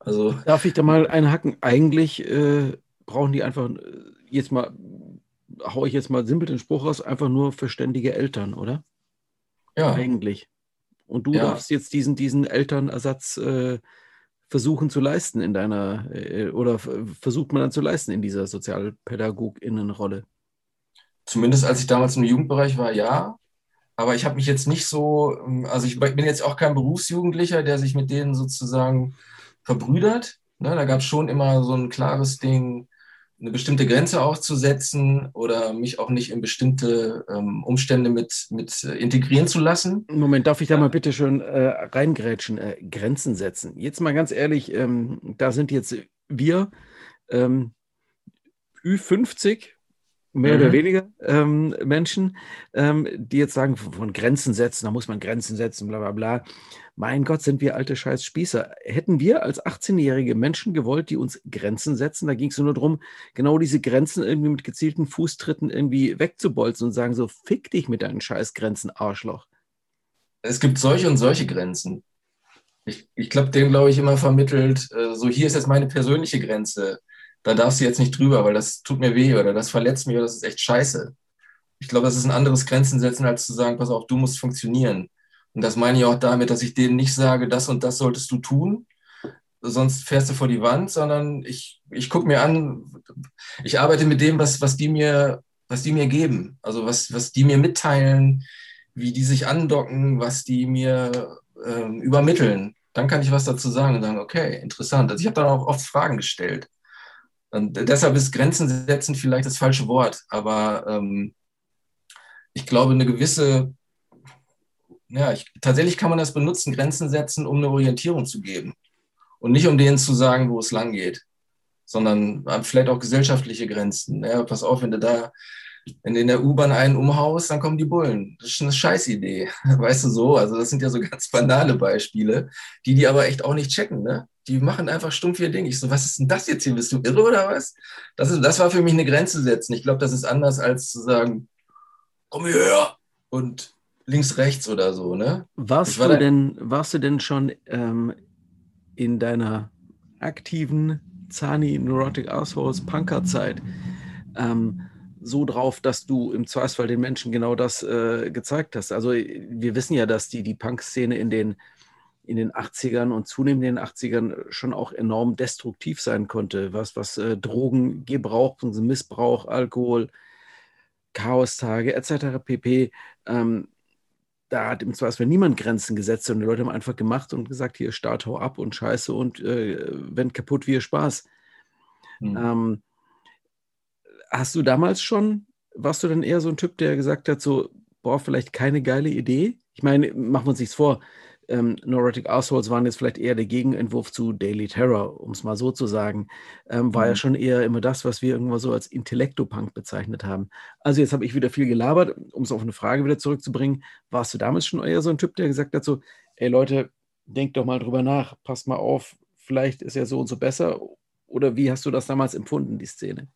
Also Darf ich da mal einhaken? Eigentlich äh, brauchen die einfach, äh, jetzt mal, hau ich jetzt mal simpel den Spruch raus, einfach nur verständige Eltern, oder? ja, Eigentlich. Und du ja. darfst jetzt diesen, diesen Elternersatz äh, versuchen zu leisten in deiner, äh, oder f- versucht man dann zu leisten in dieser SozialpädagogInnenrolle. Zumindest als ich damals im Jugendbereich war, ja. Aber ich habe mich jetzt nicht so, ähm, also ich bin jetzt auch kein Berufsjugendlicher, der sich mit denen sozusagen verbrüdert. Ne, da gab es schon immer so ein klares Ding, eine bestimmte Grenze aufzusetzen oder mich auch nicht in bestimmte ähm, Umstände mit, mit äh, integrieren zu lassen. Moment, darf ich da mal bitte schön äh, reingrätschen, äh, Grenzen setzen? Jetzt mal ganz ehrlich, ähm, da sind jetzt wir ähm, Ü fünfzig, mehr oder Mhm. weniger ähm, Menschen, ähm, die jetzt sagen, von, von Grenzen setzen, da muss man Grenzen setzen, bla bla bla. Mein Gott, sind wir alte Scheiß-Spießer. Hätten wir als achtzehn-jährige Menschen gewollt, die uns Grenzen setzen, da ging es nur darum, genau diese Grenzen irgendwie mit gezielten Fußtritten irgendwie wegzubolzen und sagen so, fick dich mit deinen Scheißgrenzen, Arschloch. Es gibt solche und solche Grenzen. Ich, ich glaube, dem glaube ich immer vermittelt, äh, so hier ist jetzt meine persönliche Grenze. Da darfst du jetzt nicht drüber, weil das tut mir weh oder das verletzt mich oder das ist echt scheiße. Ich glaube, das ist ein anderes Grenzen setzen, als zu sagen, pass auf, du musst funktionieren. Und das meine ich auch damit, dass ich denen nicht sage, das und das solltest du tun, sonst fährst du vor die Wand, sondern ich, ich gucke mir an, ich arbeite mit dem, was, was die mir, was die mir geben. Also was, was die mir mitteilen, wie die sich andocken, was die mir ähm, übermitteln. Dann kann ich was dazu sagen und sagen, okay, interessant. Also ich habe dann auch oft Fragen gestellt. Und deshalb ist Grenzen setzen vielleicht das falsche Wort, aber ähm, ich glaube, eine gewisse, ja, ich, tatsächlich kann man das benutzen, Grenzen setzen, um eine Orientierung zu geben. Und nicht um denen zu sagen, wo es lang geht, sondern vielleicht auch gesellschaftliche Grenzen. Ja, pass auf, wenn du da, wenn du in der U-Bahn einen umhaust, dann kommen die Bullen. Das ist schon eine Scheißidee. Weißt du so? Also, das sind ja so ganz banale Beispiele, die die aber echt auch nicht checken, ne? Die machen einfach stumpf ihr Ding. Ich so, was ist denn das jetzt hier? Bist du irre oder was? Das, ist, das war für mich eine Grenze setzen. Ich glaube, das ist anders als zu sagen, komm hierher und links, rechts oder so, ne? Ich Warst war du da, denn, warst du denn schon ähm, in deiner aktiven Zani Neurotic Assholes Punker-Zeit ähm, so drauf, dass du im Zweifelsfall den Menschen genau das äh, gezeigt hast? Also wir wissen ja, dass die, die Punk-Szene in den, in den achtzigern und zunehmend in den achtzigern schon auch enorm destruktiv sein konnte, was, was äh, Drogengebrauch, Missbrauch, Alkohol, Chaostage et cetera pp. Ähm, da hat im Zweifelsfall niemand Grenzen gesetzt, sondern die Leute haben einfach gemacht und gesagt, hier Start, hau ab und Scheiße und äh, wenn kaputt, wir Spaß. hm. Ähm, hast du damals schon, warst du dann eher so ein Typ, der gesagt hat, so, boah, vielleicht keine geile Idee? Ich meine, machen wir uns nichts vor. Ähm, Neurotic Assholes waren jetzt vielleicht eher der Gegenentwurf zu Daily Terror, um es mal so zu sagen. Ähm, war ja Hm. schon eher immer das, was wir irgendwann so als Intellectopunk bezeichnet haben. Also jetzt habe ich wieder viel gelabert, um es auf eine Frage wieder zurückzubringen. Warst du damals schon eher so ein Typ, der gesagt hat, so, ey Leute, denkt doch mal drüber nach, passt mal auf, vielleicht ist ja so und so besser? Oder wie hast du das damals empfunden, die Szene?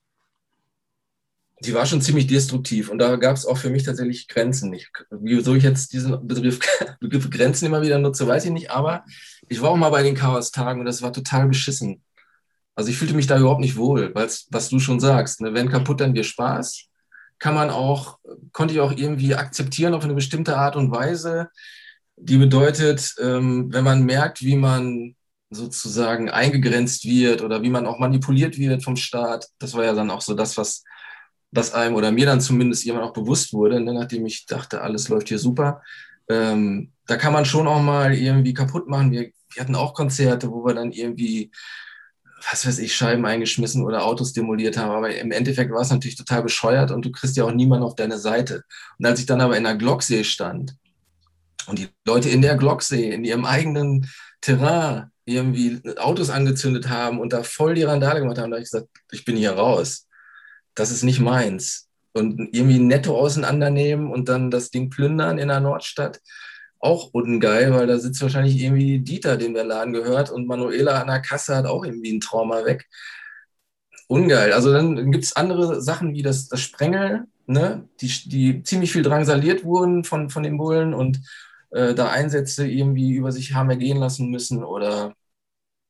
Die war schon ziemlich destruktiv und da gab es auch für mich tatsächlich Grenzen. Ich, wieso ich jetzt diesen Begriff, Begriff Grenzen immer wieder nutze, weiß ich nicht, aber ich war auch mal bei den Chaos-Tagen und das war total beschissen. Also ich fühlte mich da überhaupt nicht wohl, weil was du schon sagst, ne, wenn kaputt, dann wir Spaß, kann man auch, konnte ich auch irgendwie akzeptieren auf eine bestimmte Art und Weise, die bedeutet, ähm, wenn man merkt, wie man sozusagen eingegrenzt wird oder wie man auch manipuliert wird vom Staat, das war ja dann auch so das, was was einem oder mir dann zumindest jemand auch bewusst wurde, ne, nachdem ich dachte, alles läuft hier super. Ähm, da kann man schon auch mal irgendwie kaputt machen. Wir, wir hatten auch Konzerte, wo wir dann irgendwie, was weiß ich, Scheiben eingeschmissen oder Autos demoliert haben. Aber im Endeffekt war es natürlich total bescheuert und du kriegst ja auch niemanden auf deine Seite. Und als ich dann aber in der Glocksee stand und die Leute in der Glocksee, in ihrem eigenen Terrain, irgendwie Autos angezündet haben und da voll die Randale gemacht haben, da habe ich gesagt, ich bin hier raus, das ist nicht meins. Und irgendwie netto auseinandernehmen und dann das Ding plündern in der Nordstadt, auch ungeil, weil da sitzt wahrscheinlich irgendwie Dieter, dem der Laden gehört, und Manuela an der Kasse hat auch irgendwie ein Trauma weg. Ungeil. Also dann gibt es andere Sachen wie das, das Sprengel, ne? die, die ziemlich viel drangsaliert wurden von, von den Bullen und äh, da Einsätze irgendwie über sich haben ergehen lassen müssen oder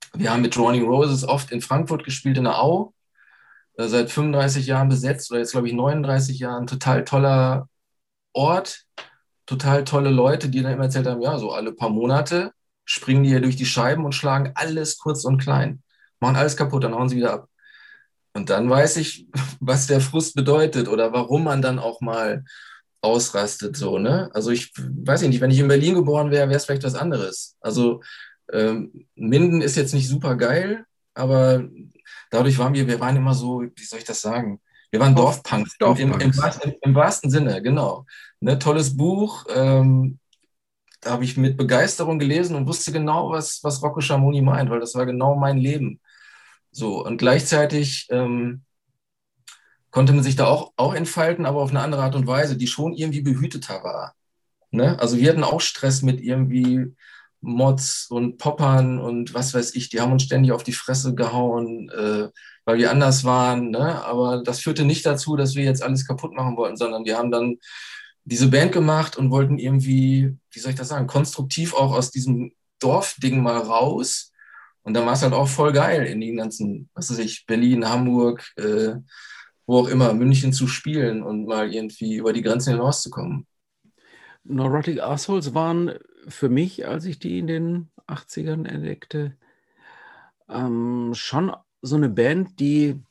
Wir haben mit Drowning Roses oft in Frankfurt gespielt, in der Au, äh, seit fünfunddreißig Jahren besetzt oder jetzt glaube ich neununddreißig Jahren. Total toller Ort, total tolle Leute, die dann immer erzählt haben, ja, so alle paar Monate springen die hier durch die Scheiben und schlagen alles kurz und klein, machen alles kaputt, dann hauen sie wieder ab. Und dann weiß ich, was der Frust bedeutet oder warum man dann auch mal ausrastet, so, ne? Also ich weiß nicht, wenn ich in Berlin geboren wäre, wäre es vielleicht was anderes. Also ähm, Minden ist jetzt nicht super geil, aber dadurch waren wir, wir waren immer so, wie soll ich das sagen? Wir waren Dorf, Dorfpunks, im, im, im, Dorfpunks. wahrsten- im wahrsten Sinne, genau. Ne, tolles Buch, ähm, da habe ich mit Begeisterung gelesen und wusste genau, was, was Rocco Schamoni meint, weil das war genau mein Leben. So, und gleichzeitig ähm, konnte man sich da auch, auch entfalten, aber auf eine andere Art und Weise, die schon irgendwie behüteter war. Ne? Also wir hatten auch Stress mit irgendwie Mods und Poppern und was weiß ich, die haben uns ständig auf die Fresse gehauen, äh, weil wir anders waren. Ne? Aber das führte nicht dazu, dass wir jetzt alles kaputt machen wollten, sondern wir haben dann diese Band gemacht und wollten irgendwie, wie soll ich das sagen, konstruktiv auch aus diesem Dorfding mal raus. Und dann war es halt auch voll geil, in den ganzen, was weiß ich, Berlin, Hamburg, äh, wo auch immer, München zu spielen und mal irgendwie über die Grenzen hinauszukommen. Neurotic Assholes waren für mich, als ich die in den achtzigern entdeckte, ähm, schon so eine Band, die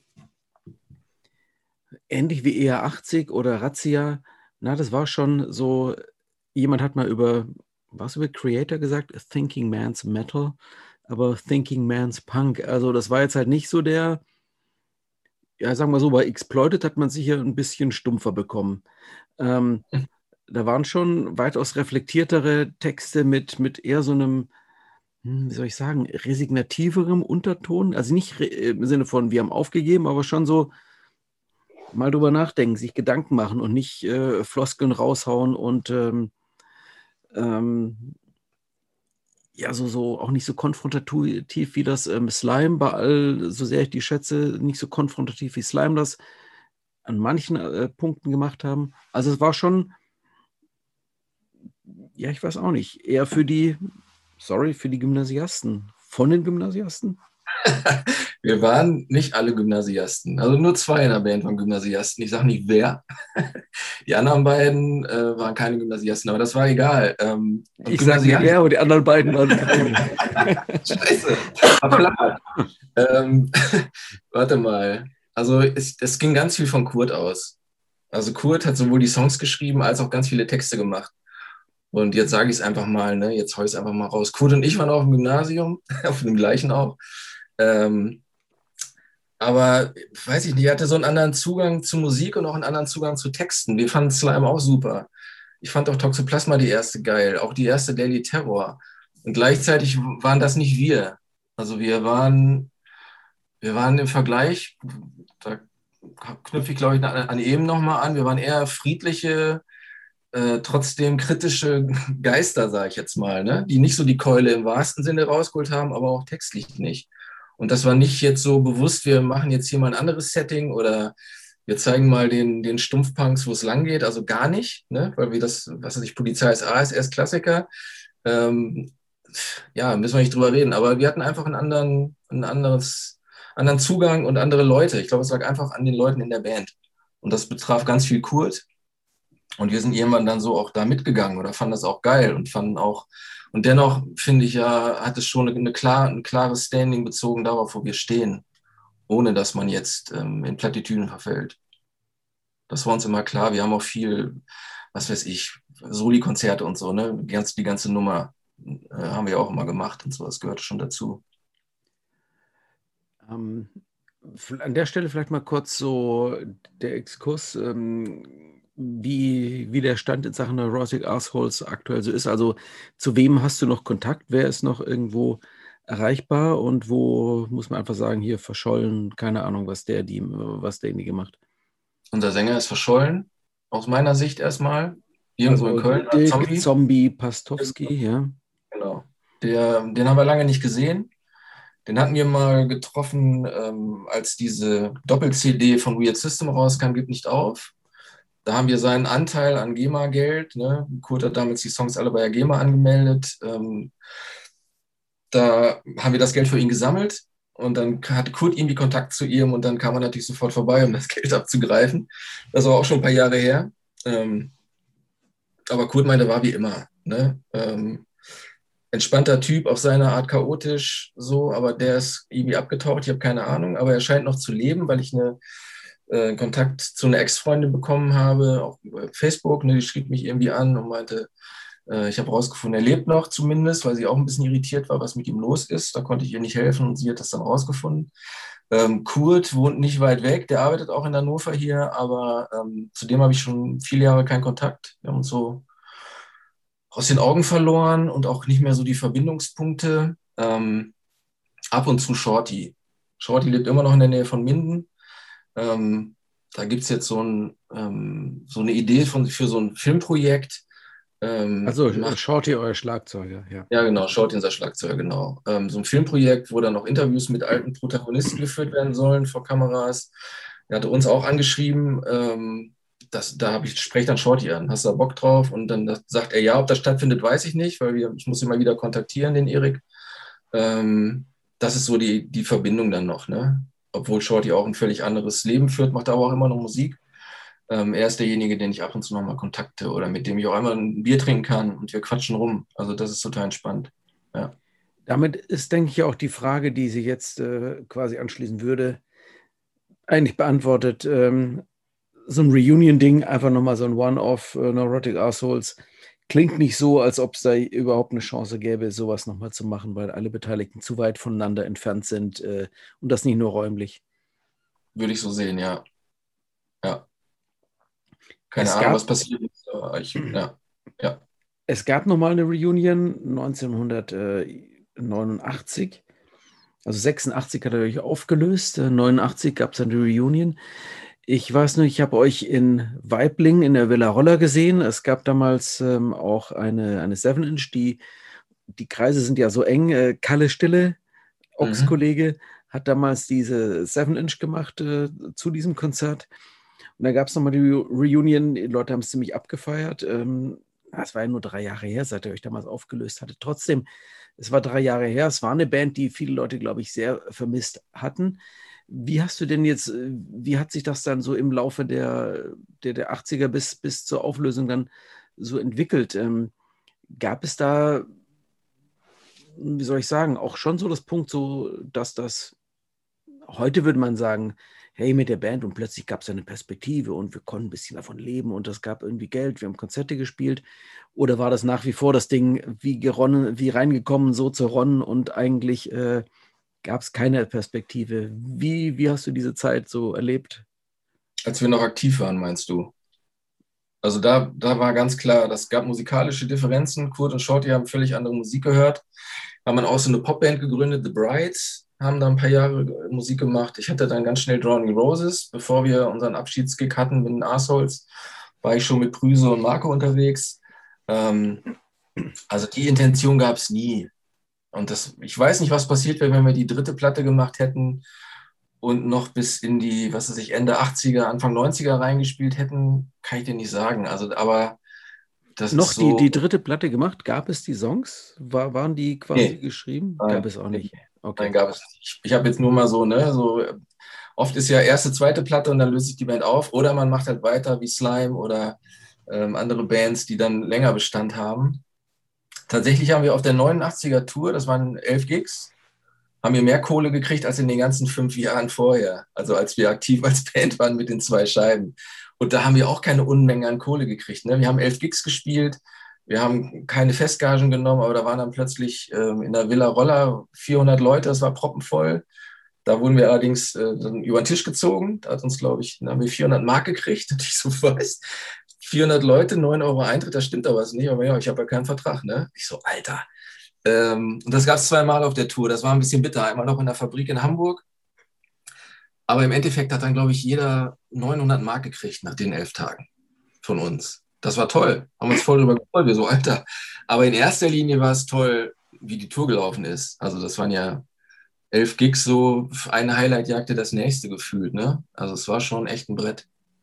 ähnlich wie E R achtzig oder Razzia, na, das war schon so, jemand hat mal über, was über Creator gesagt? Thinking Man's Metal, aber Thinking Man's Punk. Also das war jetzt halt nicht so der, ja, sagen wir so, bei Exploited hat man sicher ein bisschen stumpfer bekommen. Ähm, da waren schon weitaus reflektiertere Texte mit, mit eher so einem, hm, wie soll ich sagen, resignativerem Unterton. Also nicht im Sinne von, wir haben aufgegeben, aber schon so mal drüber nachdenken, sich Gedanken machen und nicht äh, Floskeln raushauen und ähm, ähm, ja, so, so auch nicht so konfrontativ wie das ähm, Slime, bei all, so sehr ich die schätze, nicht so konfrontativ wie Slime das an manchen äh, Punkten gemacht haben. Also es war schon, ja, ich weiß auch nicht, eher für die, sorry, für die Gymnasiasten. Von den Gymnasiasten? Wir waren nicht alle Gymnasiasten, also nur zwei in der Band waren Gymnasiasten. Ich sage nicht wer. Die anderen beiden äh, waren keine Gymnasiasten, aber das war egal. Ähm, und Ich sage nicht wer, aber die anderen beiden waren keine. Scheiße, verplappert. ähm, warte mal. Also es, es ging ganz viel von Kurt aus. Also Kurt hat sowohl die Songs geschrieben als auch ganz viele Texte gemacht. Und jetzt sage ich es einfach mal, ne? Jetzt hau ich es einfach mal raus. Kurt und ich waren auch im Gymnasium, auf dem gleichen auch. Ähm, aber weiß ich nicht, er hatte so einen anderen Zugang zu Musik und auch einen anderen Zugang zu Texten. Wir fanden Slime auch super. Ich fand auch Toxoplasma die erste geil, auch die erste Daily Terror. Und gleichzeitig waren das nicht wir. Also wir waren, wir waren im Vergleich, da knüpfe ich glaube ich an, an eben nochmal an, wir waren eher friedliche, äh, trotzdem kritische Geister, sage ich jetzt mal, ne? Die nicht so die Keule im wahrsten Sinne rausgeholt haben, aber auch textlich nicht. Und das war nicht jetzt so bewusst, wir machen jetzt hier mal ein anderes Setting oder wir zeigen mal den, den Stumpfpunks, wo es lang geht, also gar nicht, ne? Weil wir das, was weiß ich, Polizei ist A S S-Klassiker. Ähm, ja, müssen wir nicht drüber reden, aber wir hatten einfach einen anderen, ein anderes, anderen Zugang und andere Leute. Ich glaube, es lag einfach an den Leuten in der Band. Und das betraf ganz viel Kurt. Und wir sind irgendwann dann so auch da mitgegangen oder fanden das auch geil und fanden auch, und dennoch finde ich ja, hat es schon eine, eine klar, ein klares Standing bezogen darauf, wo wir stehen, ohne dass man jetzt ähm, in Plattitüden verfällt. Das war uns immer klar. Wir haben auch viel, was weiß ich, Soli-Konzerte und so, ne? Die ganze, die ganze Nummer äh, haben wir auch immer gemacht und so, das gehörte schon dazu. Ähm, an der Stelle vielleicht mal kurz so der Exkurs, ähm, wie, wie der Stand in Sachen Neurotic Assholes aktuell so ist. Also zu wem hast du noch Kontakt? Wer ist noch irgendwo erreichbar und wo muss man einfach sagen, hier verschollen, keine Ahnung, was der, die, was derjenige macht. Unser Sänger ist verschollen, aus meiner Sicht erstmal, irgendwo in Also Köln, Dirk Zombie. Zombie Pastowski, ja. Genau. Der, den haben wir lange nicht gesehen. Den hatten wir mal getroffen, ähm, als diese Doppel-C D von Weird System rauskam, Gibt nicht auf. Da haben wir seinen Anteil an GEMA-Geld, ne? Kurt hat damals die Songs alle bei der GEMA angemeldet. Ähm, da haben wir das Geld für ihn gesammelt und dann hatte Kurt irgendwie Kontakt zu ihm und dann kam er natürlich sofort vorbei, um das Geld abzugreifen. Das war auch schon ein paar Jahre her. Ähm, aber Kurt meinte, war wie immer. Ne? Ähm, entspannter Typ, auf seine Art chaotisch, so, aber der ist irgendwie abgetaucht, ich habe keine Ahnung, aber er scheint noch zu leben, weil ich eine, äh, Kontakt zu einer Ex-Freundin bekommen habe, auch über Facebook, ne, die schrieb mich irgendwie an und meinte, äh, ich habe herausgefunden, er lebt noch zumindest, weil sie auch ein bisschen irritiert war, was mit ihm los ist, da konnte ich ihr nicht helfen und sie hat das dann rausgefunden. Ähm, Kurt wohnt nicht weit weg, der arbeitet auch in Hannover hier, aber ähm, zu dem habe ich schon viele Jahre keinen Kontakt, wir haben uns so aus den Augen verloren und auch nicht mehr so die Verbindungspunkte. Ähm, ab und zu Shorty. Shorty lebt immer noch in der Nähe von Minden. Ähm, da gibt es jetzt so, ein, ähm, so eine Idee von, für so ein Filmprojekt. Ähm, Also die äh, macht, Shorty, euer Schlagzeuger, ja. ja, genau, Shorty, unser Schlagzeuger, genau. Ähm, so ein Filmprojekt, wo dann noch Interviews mit alten Protagonisten geführt werden sollen vor Kameras. Er hatte uns auch angeschrieben. Ähm, das, da habe ich, spreche dann Shorty an. Hast du da Bock drauf? Und dann das, sagt er, ja, ob das stattfindet, weiß ich nicht, weil wir, ich muss ihn mal wieder kontaktieren, den Erik. Ähm, das ist so die, die Verbindung dann noch, ne? Obwohl Shorty auch ein völlig anderes Leben führt, macht er aber auch immer noch Musik. Ähm, er ist derjenige, den ich ab und zu noch mal kontakte oder mit dem ich auch einmal ein Bier trinken kann und wir quatschen rum. Also das ist total entspannt. Ja. Damit ist, denke ich, auch die Frage, die sie jetzt äh, quasi anschließen würde, eigentlich beantwortet. Ähm, so ein Reunion-Ding, einfach nochmal so ein One-Off, äh, Neurotic Assholes, klingt nicht so, als ob es da überhaupt eine Chance gäbe, sowas nochmal zu machen, weil alle Beteiligten zu weit voneinander entfernt sind äh, und das nicht nur räumlich. Würde ich so sehen, ja. Ja. Keine Es Ahnung, gab, was passiert ist. Aber ich, ja. Ja. es gab nochmal eine Reunion neunzehnhundertneunundachtzig. Also sechsundachtzig hat er euch aufgelöst, äh, neunundachtzig gab es eine Reunion. Ich weiß nur, ich habe euch in Weibling in der Villa Roller gesehen. Es gab damals ähm, auch eine, eine seven Inch, die, die Kreise sind ja so eng. Äh, Kalle Stille, Mhm. Ochs-Kollege, hat damals diese seven Inch gemacht äh, zu diesem Konzert. Und da gab es nochmal die Reunion. Die Leute haben es ziemlich abgefeiert. Ähm, es war ja nur drei Jahre her, seit ihr euch damals aufgelöst hattet. Trotzdem, es war drei Jahre her. Es war eine Band, die viele Leute, glaube ich, sehr vermisst hatten. Wie hast du denn jetzt, äh, wie hat sich das dann so im Laufe der, der, der achtziger bis, bis zur Auflösung dann so entwickelt? Ähm, gab es da, wie soll ich sagen, auch schon so das Punkt, so dass das, heute würde man sagen, hey, mit der Band und plötzlich gab es eine Perspektive und wir konnten ein bisschen davon leben und es gab irgendwie Geld, wir haben Konzerte gespielt? Oder war das nach wie vor das Ding, wie geronnen, wie reingekommen, so zerronnen und eigentlich äh, gab es keine Perspektive? Wie, wie hast du diese Zeit so erlebt? Als wir noch aktiv waren, meinst du? Also da, da war ganz klar, das gab musikalische Differenzen. Kurt und Shorty haben völlig andere Musik gehört. Haben dann auch so eine Popband gegründet, The Brides, haben da ein paar Jahre Musik gemacht. Ich hatte dann ganz schnell Drowning Roses, bevor wir unseren Abschiedsgig hatten mit den Assholes, war ich schon mit Prüse und Marco unterwegs. Ähm, also die Intention gab es nie. Und das, ich weiß nicht, was passiert wäre, wenn wir die dritte Platte gemacht hätten und noch bis in die, was weiß ich, Ende achtziger, Anfang neunziger reingespielt hätten, kann ich dir nicht sagen. Also, aber das Noch ist die, die so, dritte Platte gemacht? Gab es die Songs? War, waren die quasi nee, geschrieben? Gab nein, es auch nee, nicht. nee, nein, Okay. gab es nicht. Ich, ich habe jetzt nur mal so, ne, so, oft ist ja erste, zweite Platte und dann löst sich die Band auf oder man macht halt weiter wie Slime oder ähm, andere Bands, die dann länger Bestand haben. Tatsächlich haben wir auf der neunundachtziger Tour, das waren elf Gigs, haben wir mehr Kohle gekriegt als in den ganzen fünf Jahren vorher. Also als wir aktiv als Band waren mit den zwei Scheiben. Und da haben wir auch keine Unmengen an Kohle gekriegt. Ne? Wir haben elf Gigs gespielt, wir haben keine Festgagen genommen, aber da waren dann plötzlich ähm, in der Villa Roller vierhundert Leute, das war proppenvoll. Da wurden wir allerdings äh, dann über den Tisch gezogen. Da hat uns, glaube ich, dann haben wir vierhundert Mark gekriegt. Und ich so, was? vierhundert Leute, neun Euro Eintritt, da stimmt doch was nicht. Aber ja, ich habe ja keinen Vertrag. Ne? Ich so, Alter, ähm, und das gab es zweimal auf der Tour. Das war ein bisschen bitter. Einmal noch in der Fabrik in Hamburg. Aber im Endeffekt hat dann, glaube ich, jeder neunhundert Mark gekriegt nach den elf Tagen von uns. Das war toll. Haben uns voll drüber gefreut. Wir so, Alter. Aber in erster Linie war es toll, wie die Tour gelaufen ist. Also das waren ja elf Gigs, so ein Highlight jagte das nächste gefühlt. Ne? Also es war schon echt ein Brett.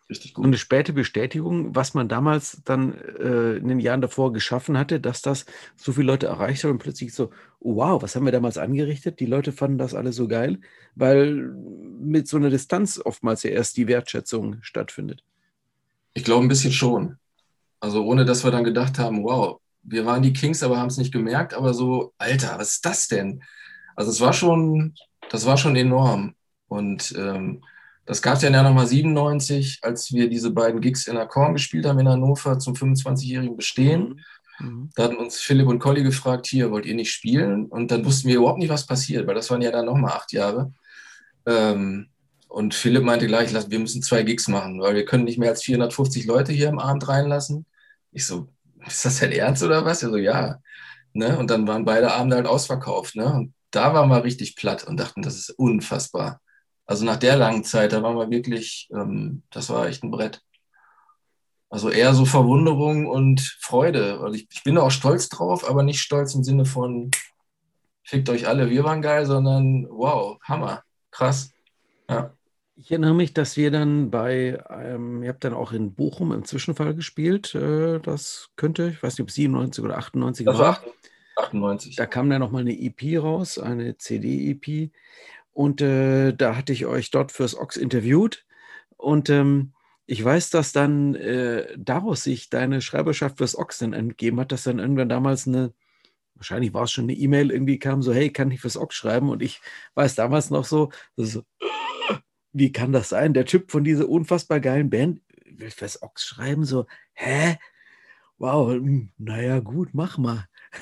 richtig so eine gut. späte Bestätigung, was man damals dann äh, in den Jahren davor geschaffen hatte, dass das so viele Leute erreicht hat und plötzlich so, oh, wow, was haben wir damals angerichtet? Die Leute fanden das alle so geil, weil mit so einer Distanz oftmals ja erst die Wertschätzung stattfindet. Ich glaube ein bisschen schon. Also ohne, dass wir dann gedacht haben, wow, wir waren die Kings, aber haben es nicht gemerkt, aber so, Alter, was ist das denn? Also es war schon, das war schon enorm. Und ähm, das gab es ja nochmal siebenundneunzig, als wir diese beiden Gigs in der Korn gespielt haben in Hannover zum fünfundzwanzigjährigen Bestehen. Mhm. Mhm. Da hatten uns Philipp und Colli gefragt, hier, wollt ihr nicht spielen? Und dann wussten wir überhaupt nicht, was passiert, weil das waren ja dann nochmal acht Jahre. Ähm, und Philipp meinte gleich, lass, wir müssen zwei Gigs machen, weil wir können nicht mehr als vierhundertfünfzig Leute hier am Abend reinlassen. Ich so, ist das denn ernst oder was? Er so, ja. Ne? Und dann waren beide Abende halt ausverkauft. Ne? Und da waren wir richtig platt und dachten, das ist unfassbar. Also nach der langen Zeit, da waren wir wirklich, ähm, das war echt ein Brett. Also eher so Verwunderung und Freude. Also ich, ich bin da auch stolz drauf, aber nicht stolz im Sinne von, fickt euch alle, wir waren geil, sondern wow, Hammer, krass. Ja. Ich erinnere mich, dass wir dann bei, ähm, ihr habt dann auch in Bochum im Zwischenfall gespielt. Äh, das könnte, ich weiß nicht, ob es siebenundneunzig oder achtundneunzig Das war. war achtundneunzig. Da kam dann nochmal eine E P raus, eine C D-E P. Und äh, da hatte ich euch dort fürs Ox interviewt. Und ähm, ich weiß, dass dann äh, daraus sich deine Schreiberschaft fürs Ox dann entgeben hat, dass dann irgendwann damals eine, wahrscheinlich war es schon eine E-Mail, irgendwie kam so, hey, kann ich fürs Ox schreiben? Und ich weiß damals noch so, so, wie kann das sein? Der Typ von dieser unfassbar geilen Band will fürs Ox schreiben, so, hä? Wow, hm, naja, gut, mach mal.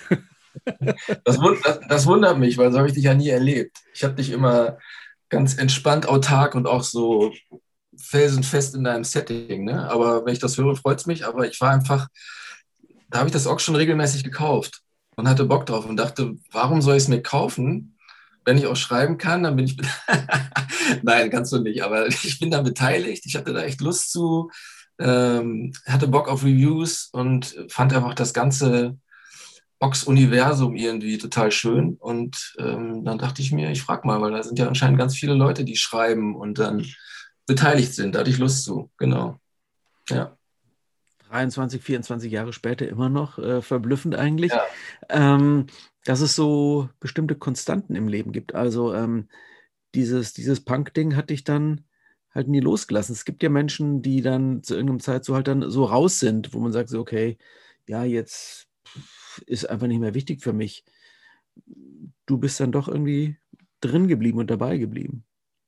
Das, wund- das, das wundert mich, weil so habe ich dich ja nie erlebt. Ich habe dich immer ganz entspannt, autark und auch so felsenfest in deinem Setting. Ne? Aber wenn ich das höre, freut es mich. Aber ich war einfach, da habe ich das auch schon regelmäßig gekauft und hatte Bock drauf und dachte, warum soll ich es mir kaufen? Wenn ich auch schreiben kann, dann bin ich. Nein, kannst du nicht, aber ich bin da beteiligt. Ich hatte da echt Lust zu, ähm, hatte Bock auf Reviews und fand einfach das ganze Box-Universum irgendwie total schön. Und ähm, dann dachte ich mir, ich frage mal, weil da sind ja anscheinend ganz viele Leute, die schreiben und dann beteiligt sind. Da hatte ich Lust zu, genau. Ja. dreiundzwanzig, vierundzwanzig Jahre später immer noch äh, verblüffend eigentlich, Ja. ähm, dass es so bestimmte Konstanten im Leben gibt. Also ähm, dieses, dieses Punk-Ding hat dich dann halt nie losgelassen. Es gibt ja Menschen, die dann zu irgendeiner Zeit so halt dann so raus sind, wo man sagt so, okay, ja, jetzt ist einfach nicht mehr wichtig für mich. Du bist dann doch irgendwie drin geblieben und dabei geblieben.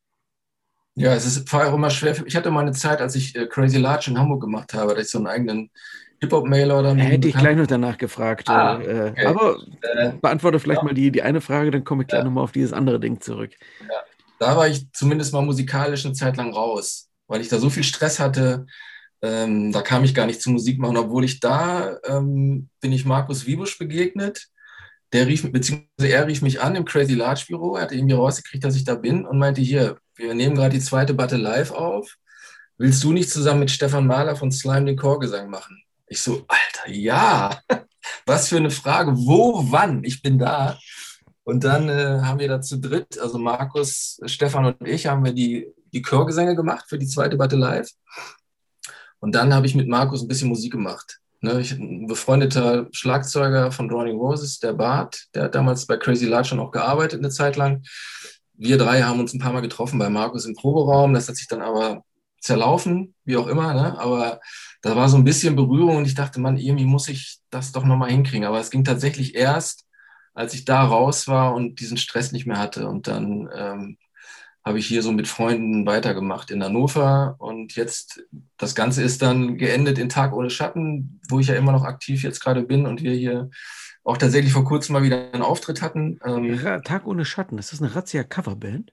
Ja, es ist, war auch immer schwer. Für, ich hatte mal eine Zeit, als ich äh, Crazy Large in Hamburg gemacht habe, da ich so einen eigenen Hip-Hop-Mailer oder mit einem Hätte ich gleich Bekannten. noch danach gefragt. Ah, Äh, äh, okay. aber Äh, beantworte vielleicht ja, mal die, die eine Frage, dann komme ich gleich ja, nochmal auf dieses andere Ding zurück. ja. Da war ich zumindest mal musikalisch eine Zeit lang raus, weil ich da so viel Stress hatte. Ähm, da kam ich gar nicht zu Musik machen, obwohl ich da ähm, bin ich Markus Wiebusch begegnet. Der rief, beziehungsweise er rief mich an im Crazy Large Büro, er hatte irgendwie rausgekriegt, dass ich da bin und meinte, hier, wir nehmen gerade die zweite Battle live auf. Willst du nicht zusammen mit Stefan Mahler von Slime den Chorgesang machen? Ich so, Alter, ja, was für eine Frage, wo, wann? Ich bin da. Und dann äh, haben wir da zu dritt, also Markus, Stefan und ich, haben wir die, die Chorgesänge gemacht für die zweite Battle live. Und dann habe ich mit Markus ein bisschen Musik gemacht. Ne, ich, ein befreundeter Schlagzeuger von Running Roses, der Bart, der hat damals bei Crazy Large schon auch gearbeitet eine Zeit lang. Wir drei haben uns ein paar Mal getroffen bei Markus im Proberaum. Das hat sich dann aber zerlaufen, wie auch immer. Ne? Aber da war so ein bisschen Berührung und ich dachte, Mann, irgendwie muss ich das doch nochmal hinkriegen. Aber es ging tatsächlich erst, als ich da raus war und diesen Stress nicht mehr hatte. Und dann ähm, habe ich hier so mit Freunden weitergemacht in Hannover und jetzt, das Ganze ist dann geendet in Tag ohne Schatten, wo ich ja immer noch aktiv jetzt gerade bin und wir hier auch tatsächlich vor kurzem mal wieder einen Auftritt hatten. Ähm, Ra Tag ohne Schatten, ist das eine Razzia-Coverband?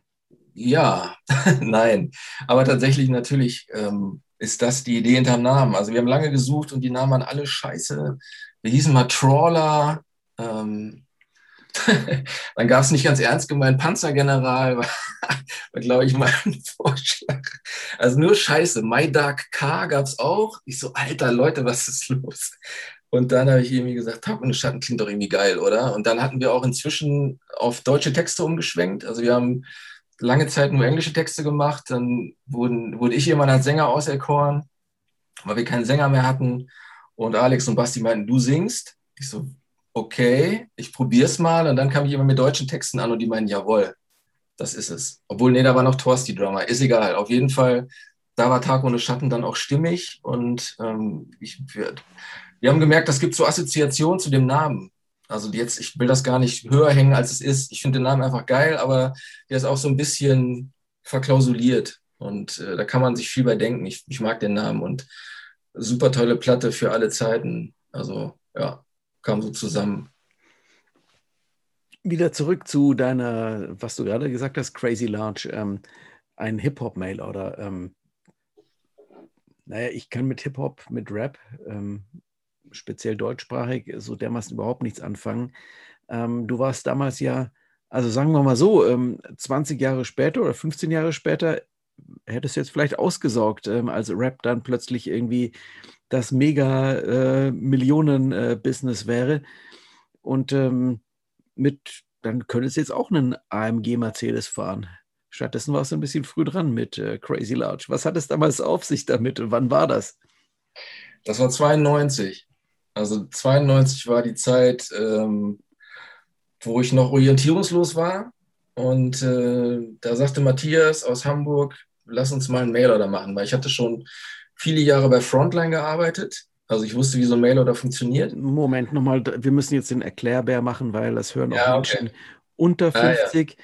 ja, nein, aber tatsächlich natürlich ähm, ist das die Idee hinterm Namen. Also wir haben lange gesucht und die Namen waren alle scheiße. Wir hießen mal Trawler, ähm, dann gab es nicht ganz ernst gemeint Panzergeneral, war, war glaube ich, mal ein Vorschlag. Also nur Scheiße. My Dark Car gab es auch. Ich so, Alter, Leute, was ist los? Und dann habe ich irgendwie gesagt, Tag ohne Schatten klingt doch irgendwie geil, oder? Und dann hatten wir auch inzwischen auf deutsche Texte umgeschwenkt. Also wir haben lange Zeit nur englische Texte gemacht. Dann wurden, wurde ich irgendwann als Sänger auserkoren, weil wir keinen Sänger mehr hatten. Und Alex und Basti meinten, du singst. Ich so, okay, ich probier's mal. Und dann kam ich immer mit deutschen Texten an und die meinen, jawohl, das ist es. Obwohl, nee, da war noch Torsti Drummer. Ist egal. Auf jeden Fall, da war Tag ohne Schatten dann auch stimmig. Und ähm, ich, wir, wir haben gemerkt, das gibt so Assoziationen zu dem Namen. Also jetzt, ich will das gar nicht höher hängen, als es ist. Ich finde den Namen einfach geil, aber der ist auch so ein bisschen verklausuliert. Und äh, da kann man sich viel bei denken. Ich, ich mag den Namen und super tolle Platte für alle Zeiten. Also ja, kam so zusammen. Wieder zurück zu deiner, was du gerade gesagt hast, Crazy Large, ähm, ein Hip-Hop-Mail oder ähm, naja, ich kann mit Hip-Hop, mit Rap, ähm, speziell deutschsprachig, so dermaßen überhaupt nichts anfangen. Ähm, du warst damals ja, also sagen wir mal so, ähm, zwanzig Jahre später oder fünfzehn Jahre später hättest du jetzt vielleicht ausgesaugt, ähm, als Rap dann plötzlich irgendwie das Mega-Millionen-Business äh, wäre. Und ähm, mit, dann könntest du jetzt auch einen A M G Mercedes fahren. Stattdessen warst du ein bisschen früh dran mit äh, Crazy Large. Was hat es damals auf sich damit und wann war das? Das war zweiundneunzig. Also zweiundneunzig war die Zeit, ähm, wo ich noch orientierungslos war. Und äh, da sagte Matthias aus Hamburg, lass uns mal einen Mailorder machen, weil ich hatte schon viele Jahre bei Frontline gearbeitet. Also ich wusste, wie so ein Mailorder funktioniert. Moment nochmal, wir müssen jetzt den Erklärbär machen, weil das hören auch Ja, okay. Menschen unter Ah, ja. fünfzig.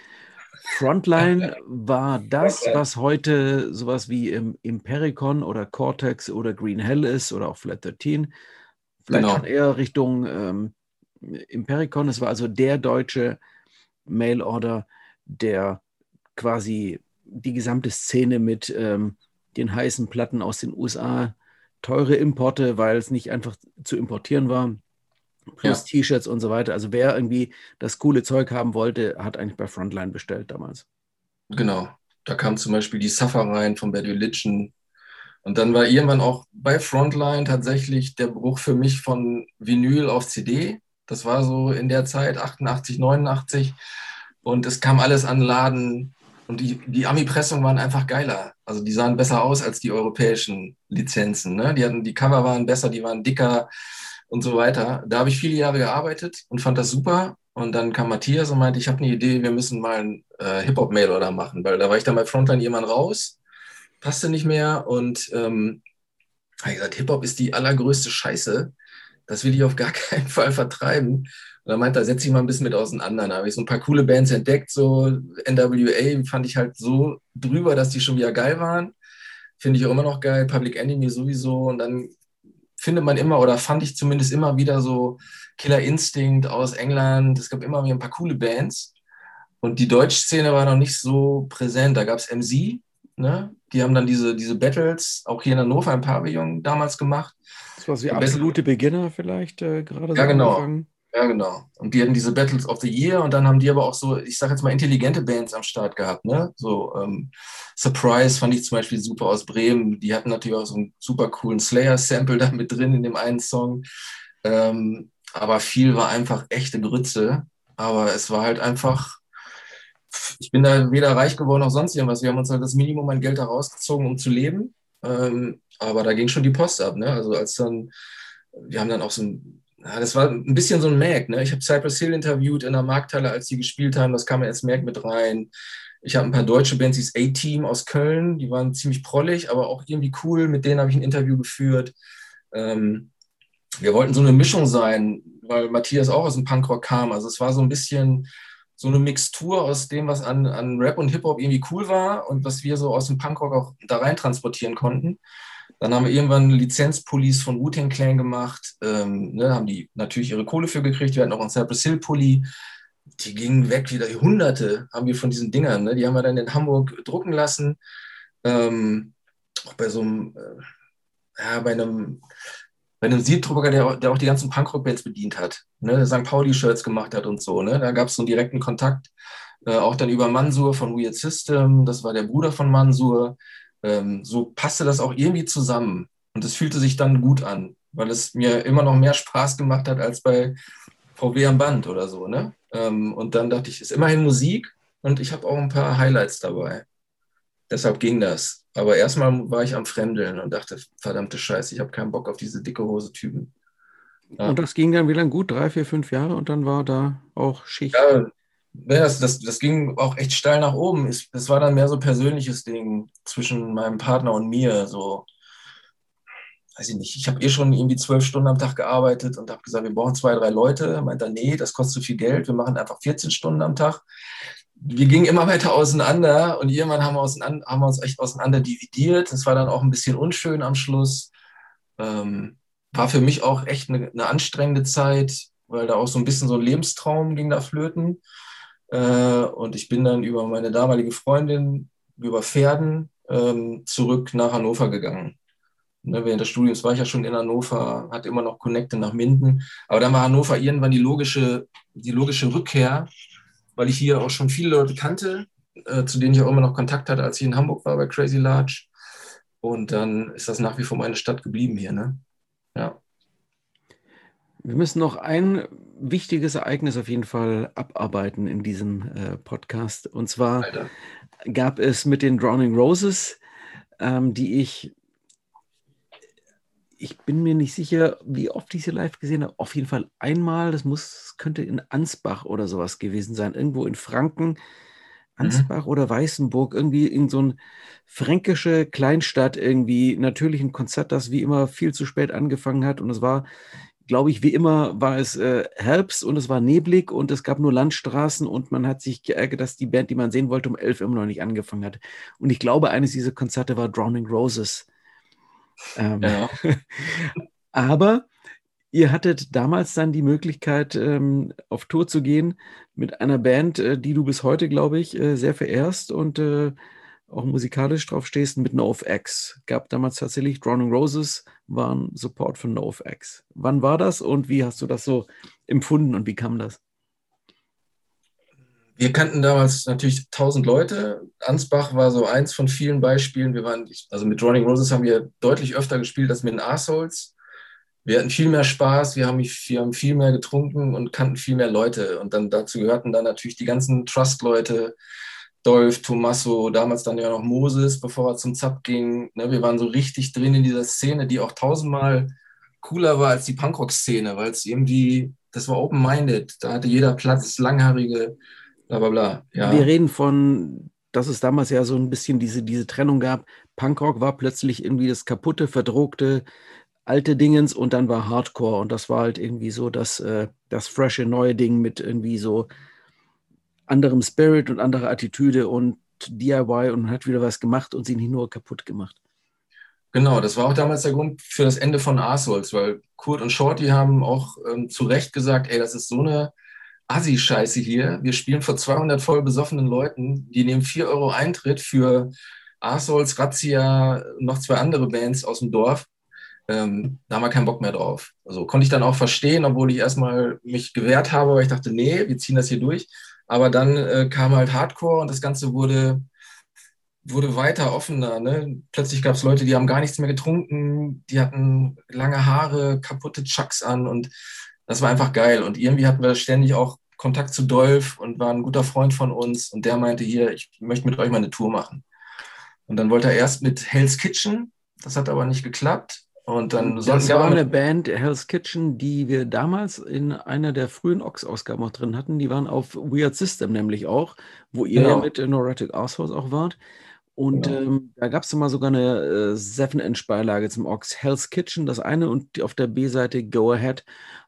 Frontline war das, Frontline. was heute sowas wie im Impericon oder Cortex oder Green Hell ist oder auch Flat dreizehn. Vielleicht schon Genau, eher Richtung ähm, Impericon. Es war also der deutsche Mailorder, der quasi die gesamte Szene mit ähm, den heißen Platten aus den U S A, teure Importe, weil es nicht einfach zu importieren war, plus ja, T-Shirts und so weiter. Also wer irgendwie das coole Zeug haben wollte, hat eigentlich bei Frontline bestellt damals. genau. Da kam zum Beispiel die Suffer rein von Bad Religion. Und dann war irgendwann auch bei Frontline tatsächlich der Bruch für mich von Vinyl auf C D. Das war so in der Zeit achtundachtzig, neunundachtzig. Und es kam alles an den Laden. Und die, die Ami-Pressungen waren einfach geiler. Also die sahen besser aus als die europäischen Lizenzen. Ne? Die hatten, die Cover waren besser, die waren dicker und so weiter. Da habe ich viele Jahre gearbeitet und fand das super. Und dann kam Matthias und meinte, ich habe eine Idee, wir müssen mal einen äh, Hip-Hop-Mail-Order machen. Weil da war ich dann bei Frontline jemand raus, passte nicht mehr. Und ähm, habe gesagt, Hip-Hop ist die allergrößte Scheiße. Das will ich auf gar keinen Fall vertreiben. Und dann meinte er, setz dich mal ein bisschen mit auseinander. Da habe ich so ein paar coole Bands entdeckt, so N W A fand ich halt so drüber, dass die schon wieder geil waren. Finde ich auch immer noch geil. Public Enemy sowieso. Und dann findet man immer, oder fand ich zumindest immer wieder so Killer Instinct aus England. Es gab immer wieder ein paar coole Bands. Und die Deutschszene war noch nicht so präsent. Da gab es M C, ne? Die haben dann diese, diese Battles, auch hier in Hannover im Pavillon damals gemacht. Das war so wie So Battle, absolute Beginner vielleicht äh, gerade so ja, genau. angefangen. Ja, genau. Und die hatten diese Battles of the Year und dann haben die aber auch so, ich sag jetzt mal, intelligente Bands am Start gehabt, ne? So ähm, Surprise fand ich zum Beispiel super aus Bremen. Die hatten natürlich auch so einen super coolen Slayer-Sample da mit drin in dem einen Song. Ähm, aber viel war einfach echte Grütze. Aber es war halt einfach, ich bin da weder reich geworden noch sonst irgendwas. Wir haben uns halt das Minimum an Geld da rausgezogen, um zu leben. Ähm, aber da ging schon die Post ab, ne? Also als dann, wir haben dann auch so ein, ja, das war ein bisschen so ein Mac, ne? Ich habe Cypress Hill interviewt in der Markthalle, als die gespielt haben, das kam ja ins Mac mit rein. Ich habe ein paar deutsche Bands, dieses A-Team aus Köln, die waren ziemlich prollig, aber auch irgendwie cool, mit denen habe ich ein Interview geführt. Ähm, wir wollten so eine Mischung sein, weil Matthias auch aus dem Punkrock kam. Also es war so ein bisschen so eine Mixtur aus dem, was an, an Rap und Hip-Hop irgendwie cool war und was wir so aus dem Punkrock auch da rein transportieren konnten. Dann haben wir irgendwann Lizenzpullis von Wu-Tang Clan gemacht. Ähm, ne, haben die natürlich ihre Kohle für gekriegt. Wir hatten auch einen Cypress Hill Pulli. Die gingen weg, wieder Hunderte haben wir von diesen Dingern. Ne? Die haben wir dann in Hamburg drucken lassen. Ähm, auch bei so einem, äh, ja, bei einem bei einem Siebdrucker, der, der auch die ganzen Punkrock-Bands bedient hat, ne, Sankt Pauli-Shirts gemacht hat und so. Ne, da gab es so einen direkten Kontakt, äh, auch dann über Mansur von Weird System, das war der Bruder von Mansur. Ähm, so passte das auch irgendwie zusammen. Und es fühlte sich dann gut an, weil es mir immer noch mehr Spaß gemacht hat als bei V W am Band oder so. Ne? Ähm, und dann dachte ich, ist immerhin Musik. und ich habe auch ein paar Highlights dabei. Deshalb ging das. Aber erstmal war ich am Fremdeln und dachte, verdammte Scheiße, ich habe keinen Bock auf diese dicke Hose-Typen. Und Ja. das ging dann wie lange? Gut, drei, vier, fünf Jahre und dann war da auch Schicht. Ja, ja, das, das, das ging auch echt steil nach oben. Es, das war dann mehr so ein persönliches Ding zwischen meinem Partner und mir. So, weiß ich nicht, ich habe eh schon irgendwie zwölf Stunden am Tag gearbeitet und habe gesagt, wir brauchen zwei, drei Leute. Er meinte, nee, das kostet zu viel Geld, wir machen einfach vierzehn Stunden am Tag. Wir gingen immer weiter auseinander und irgendwann haben wir, auseinander, haben wir uns echt auseinander dividiert. Das war dann auch ein bisschen unschön am Schluss. Ähm, war für mich auch echt eine, eine anstrengende Zeit, weil da auch so ein bisschen so ein Lebenstraum ging da flöten. Äh, und ich bin dann über meine damalige Freundin, über Pferden, ähm, zurück nach Hannover gegangen. Ne, während des Studiums war ich ja schon in Hannover, hatte immer noch Connecte nach Minden. Aber dann war Hannover irgendwann die logische, die logische Rückkehr, weil ich hier auch schon viele Leute kannte, äh, zu denen ich auch immer noch Kontakt hatte, als ich in Hamburg war bei Crazy Large. Und dann ist das nach wie vor meine Stadt geblieben hier. Ne? Ja. Wir müssen noch ein wichtiges Ereignis auf jeden Fall abarbeiten in diesem äh, Podcast. Und zwar Alter. gab es mit den Drowning Roses, ähm, die ich, ich bin mir nicht sicher, wie oft ich sie live gesehen habe. Auf jeden Fall einmal, das muss, könnte in Ansbach oder sowas gewesen sein, irgendwo in Franken. Mhm. Ansbach oder Weißenburg, irgendwie in so eine fränkische Kleinstadt irgendwie, natürlich ein Konzert, das wie immer viel zu spät angefangen hat und es war, glaube ich, wie immer war es äh, Herbst und es war neblig und es gab nur Landstraßen und man hat sich geärgert, dass die Band, die man sehen wollte, um elf immer noch nicht angefangen hat. Und ich glaube, eines dieser Konzerte war Drowning Roses. Ähm, Ja. aber ihr hattet damals dann die Möglichkeit, ähm, auf Tour zu gehen mit einer Band, äh, die du bis heute, glaube ich, äh, sehr verehrst und äh, auch musikalisch drauf stehst, mit NoFX. Gab damals tatsächlich Drowning Roses, waren Support von NoFX. Wann war das und wie hast du das so empfunden und wie kam das? Wir kannten damals natürlich tausend Leute. Ansbach war so eins von vielen Beispielen. Wir waren, also mit Drowning Roses haben wir deutlich öfter gespielt als mit den Arseholes. Wir hatten viel mehr Spaß, wir haben, wir haben viel mehr getrunken und kannten viel mehr Leute. Und dann dazu gehörten dann natürlich die ganzen Trust-Leute, Dolph, Tommaso, damals dann ja noch Moses, bevor er zum Zap ging. Ne, wir waren so richtig drin in dieser Szene, die auch tausendmal cooler war als die Punkrock-Szene, weil es irgendwie, das war open-minded. Da hatte jeder Platz, langhaarige, bla bla bla. Wir Ja, reden von, dass es damals ja so ein bisschen diese, diese Trennung gab. Punkrock war plötzlich irgendwie das kaputte, verdruckte, alte Dingens und dann war Hardcore und das war halt irgendwie so das, äh, das frische neue Ding mit irgendwie so anderem Spirit und anderer Attitüde und D I Y und hat wieder was gemacht und sie nicht nur kaputt gemacht. genau. Das war auch damals der Grund für das Ende von Arseholes, weil Kurt und Shorty haben auch ähm, zu Recht gesagt, ey, das ist so eine Assi-Scheiße hier. Wir spielen vor zweihundert voll besoffenen Leuten, die nehmen vier Euro Eintritt für Arseholes, Razzia, noch zwei andere Bands aus dem Dorf. Ähm, da haben wir keinen Bock mehr drauf. Also konnte ich dann auch verstehen, obwohl ich erstmal mich gewehrt habe, weil ich dachte, nee, wir ziehen das hier durch. Aber dann äh, kam halt Hardcore und das Ganze wurde, wurde weiter offener. Ne? Plötzlich gab es Leute, die haben gar nichts mehr getrunken, die hatten lange Haare, kaputte Chucks an und das war einfach geil. Und irgendwie hatten wir ständig auch Kontakt zu Dolph und war ein guter Freund von uns und der meinte hier, ich möchte mit euch mal eine Tour machen. Und dann wollte er erst mit Hell's Kitchen, das hat aber nicht geklappt. Und dann sollten Das wir war aber mit. eine Band, Hell's Kitchen, die wir damals in einer der frühen Ox-Ausgaben auch drin hatten. Die waren auf Weird System nämlich auch, wo ihr ja Genau, mit Neurotic Assholes auch wart. Und genau. ähm, da gab es mal sogar eine äh, Seven-Inch-Beilage zum Ox. Hell's Kitchen, das eine, und die, auf der B-Seite Go Ahead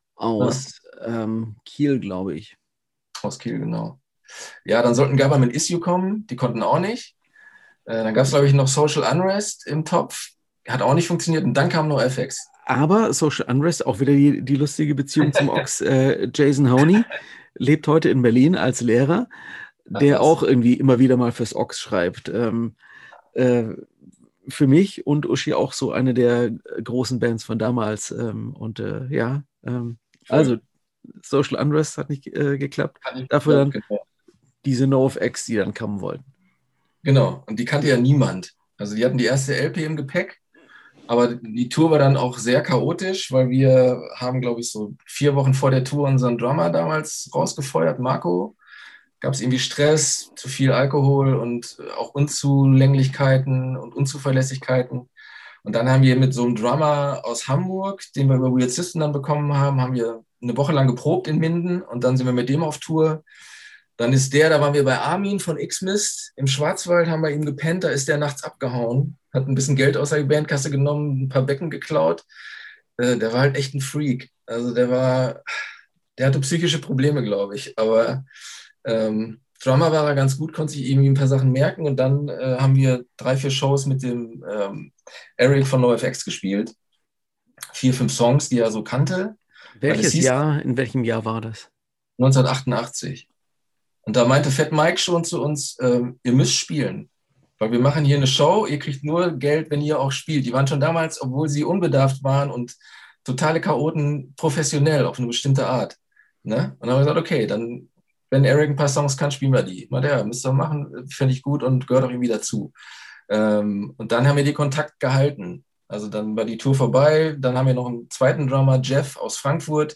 Ja, aus ähm, Kiel, glaube ich. aus Kiel, genau. Ja, dann sollten Government Issue kommen, die konnten auch nicht. Äh, dann gab es, glaube ich, noch Social Unrest im Topf, hat auch nicht funktioniert. Und dann kam NoFX. Aber Social Unrest, auch wieder die, die lustige Beziehung zum Ox. Äh, Jason Honey lebt heute in Berlin als Lehrer, Ach der was. auch irgendwie immer wieder mal fürs Ox schreibt. Ähm, äh, für mich und Uschi auch so eine der großen Bands von damals. Ähm, und äh, ja, ähm, also Voll. Social Unrest hat nicht äh, geklappt. Hat nicht Dafür geklappt, dann genau. diese NoFX, die dann kommen wollten. Genau. Und die kannte ja niemand. Also die hatten die erste L P im Gepäck, aber die Tour war dann auch sehr chaotisch, weil wir haben, glaube ich, so vier Wochen vor der Tour unseren Drummer damals rausgefeuert, Marco. gab es irgendwie Stress, zu viel Alkohol und auch Unzulänglichkeiten und Unzuverlässigkeiten. Und dann haben wir mit so einem Drummer aus Hamburg, den wir über Weird System dann bekommen haben, haben wir eine Woche lang geprobt in Minden und dann sind wir mit dem auf Tour. Dann ist der, da waren wir bei Armin von X-Mist im Schwarzwald, haben bei ihm gepennt, da ist der nachts abgehauen, hat ein bisschen Geld aus der Bandkasse genommen, ein paar Becken geklaut. Äh, der war halt echt ein Freak. Also der war, der hatte psychische Probleme, glaube ich. Aber ähm, Drummer war er ganz gut, konnte sich irgendwie ein paar Sachen merken. Und dann äh, haben wir drei, vier Shows mit dem ähm, Eric von NoFX gespielt. Vier, fünf Songs, die er so kannte. Weil es Welches hieß Jahr, in welchem Jahr war das? neunzehnhundertachtundachtzig. Und da meinte Fat Mike schon zu uns, ähm, ihr müsst spielen. Weil wir machen hier eine Show, ihr kriegt nur Geld, wenn ihr auch spielt. Die waren schon damals, obwohl sie unbedarft waren und totale Chaoten, professionell auf eine bestimmte Art. Ne? Und dann haben wir gesagt, okay, dann, wenn Eric ein paar Songs kann, spielen wir die. Mal der, müsst ihr machen, finde ich gut und gehört auch irgendwie dazu. Ähm, und dann haben wir die Kontakt gehalten. Also dann war die Tour vorbei, dann haben wir noch einen zweiten Drummer, Jeff aus Frankfurt,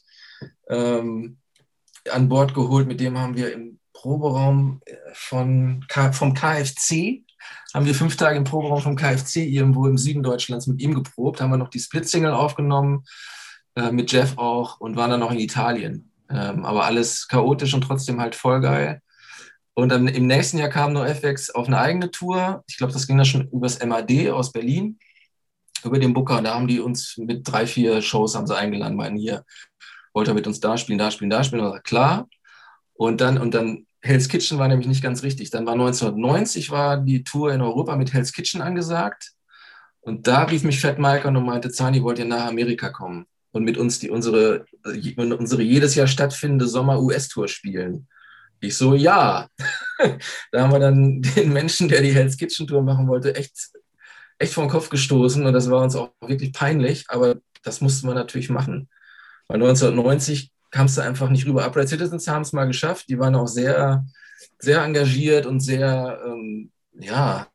ähm, an Bord geholt. Mit dem haben wir im Proberaum von K vom K F C, haben wir fünf Tage im Proberaum vom K F C irgendwo im Süden Deutschlands mit ihm geprobt, haben wir noch die Split-Single aufgenommen, äh, mit Jeff auch und waren dann noch in Italien. Ähm, aber alles chaotisch und trotzdem halt voll geil. Und dann im nächsten Jahr kam NoFX auf eine eigene Tour. Ich glaube, das ging dann schon übers M A D aus Berlin, über den Booker. Da haben die uns mit drei, vier Shows haben sie eingeladen, meinen hier, wollte er mit uns da spielen, da spielen, da spielen. Und war klar. Und dann, und dann Hell's Kitchen war nämlich nicht ganz richtig. Dann war neunzehnhundertneunzig war die Tour in Europa mit Hell's Kitchen angesagt. Und da rief mich Fat Mike an und meinte, Zani, wollt ihr nach Amerika kommen und mit uns die, unsere, unsere jedes Jahr stattfindende Sommer-U S-Tour spielen? Ich so, ja. Da haben wir dann den Menschen, der die Hell's Kitchen Tour machen wollte, echt, echt vor den Kopf gestoßen. Und das war uns auch wirklich peinlich. Aber das mussten wir natürlich machen. Weil neunzehnhundertneunzig kamst du einfach nicht rüber. Upright Citizens haben es mal geschafft. Die waren auch sehr, sehr engagiert und sehr, ähm, ja,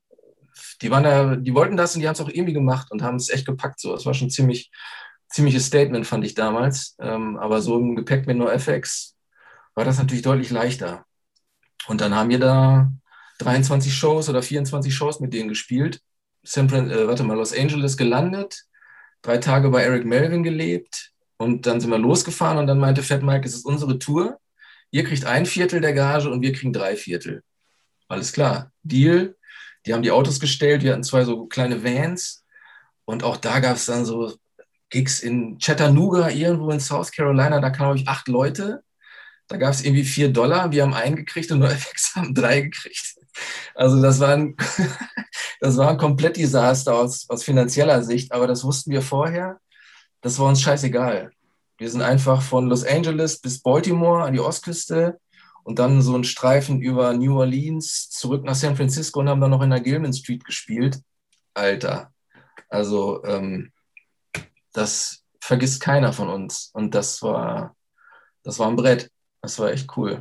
die waren da, die wollten das und die haben es auch irgendwie gemacht und haben es echt gepackt. So, es war schon ziemlich, ziemliches Statement, fand ich damals. Ähm, aber so im Gepäck mit NoFX war das natürlich deutlich leichter. Und dann haben wir da dreiundzwanzig Shows oder vierundzwanzig Shows mit denen gespielt. San Fran- äh, warte mal, Los Angeles gelandet, drei Tage bei Eric Melvin gelebt. Und dann sind wir losgefahren und dann meinte Fat Mike, es ist unsere Tour. Ihr kriegt ein Viertel der Gage und wir kriegen drei Viertel. Alles klar, Deal. Die haben die Autos gestellt, wir hatten zwei so kleine Vans. Und auch da gab es dann so Gigs in Chattanooga, irgendwo in South Carolina. Da kamen, glaube ich, acht Leute. Da gab es irgendwie vier Dollar. Wir haben einen gekriegt und NoFX haben drei gekriegt. Also das war ein, das war ein Komplettdesaster aus, aus finanzieller Sicht. Aber das wussten wir vorher. Das war uns scheißegal. Wir sind einfach von Los Angeles bis Baltimore an die Ostküste und dann so einen Streifen über New Orleans zurück nach San Francisco und haben dann noch in der Gilman Street gespielt. Alter, also ähm, das vergisst keiner von uns. Und das war, das war ein Brett. Das war echt cool.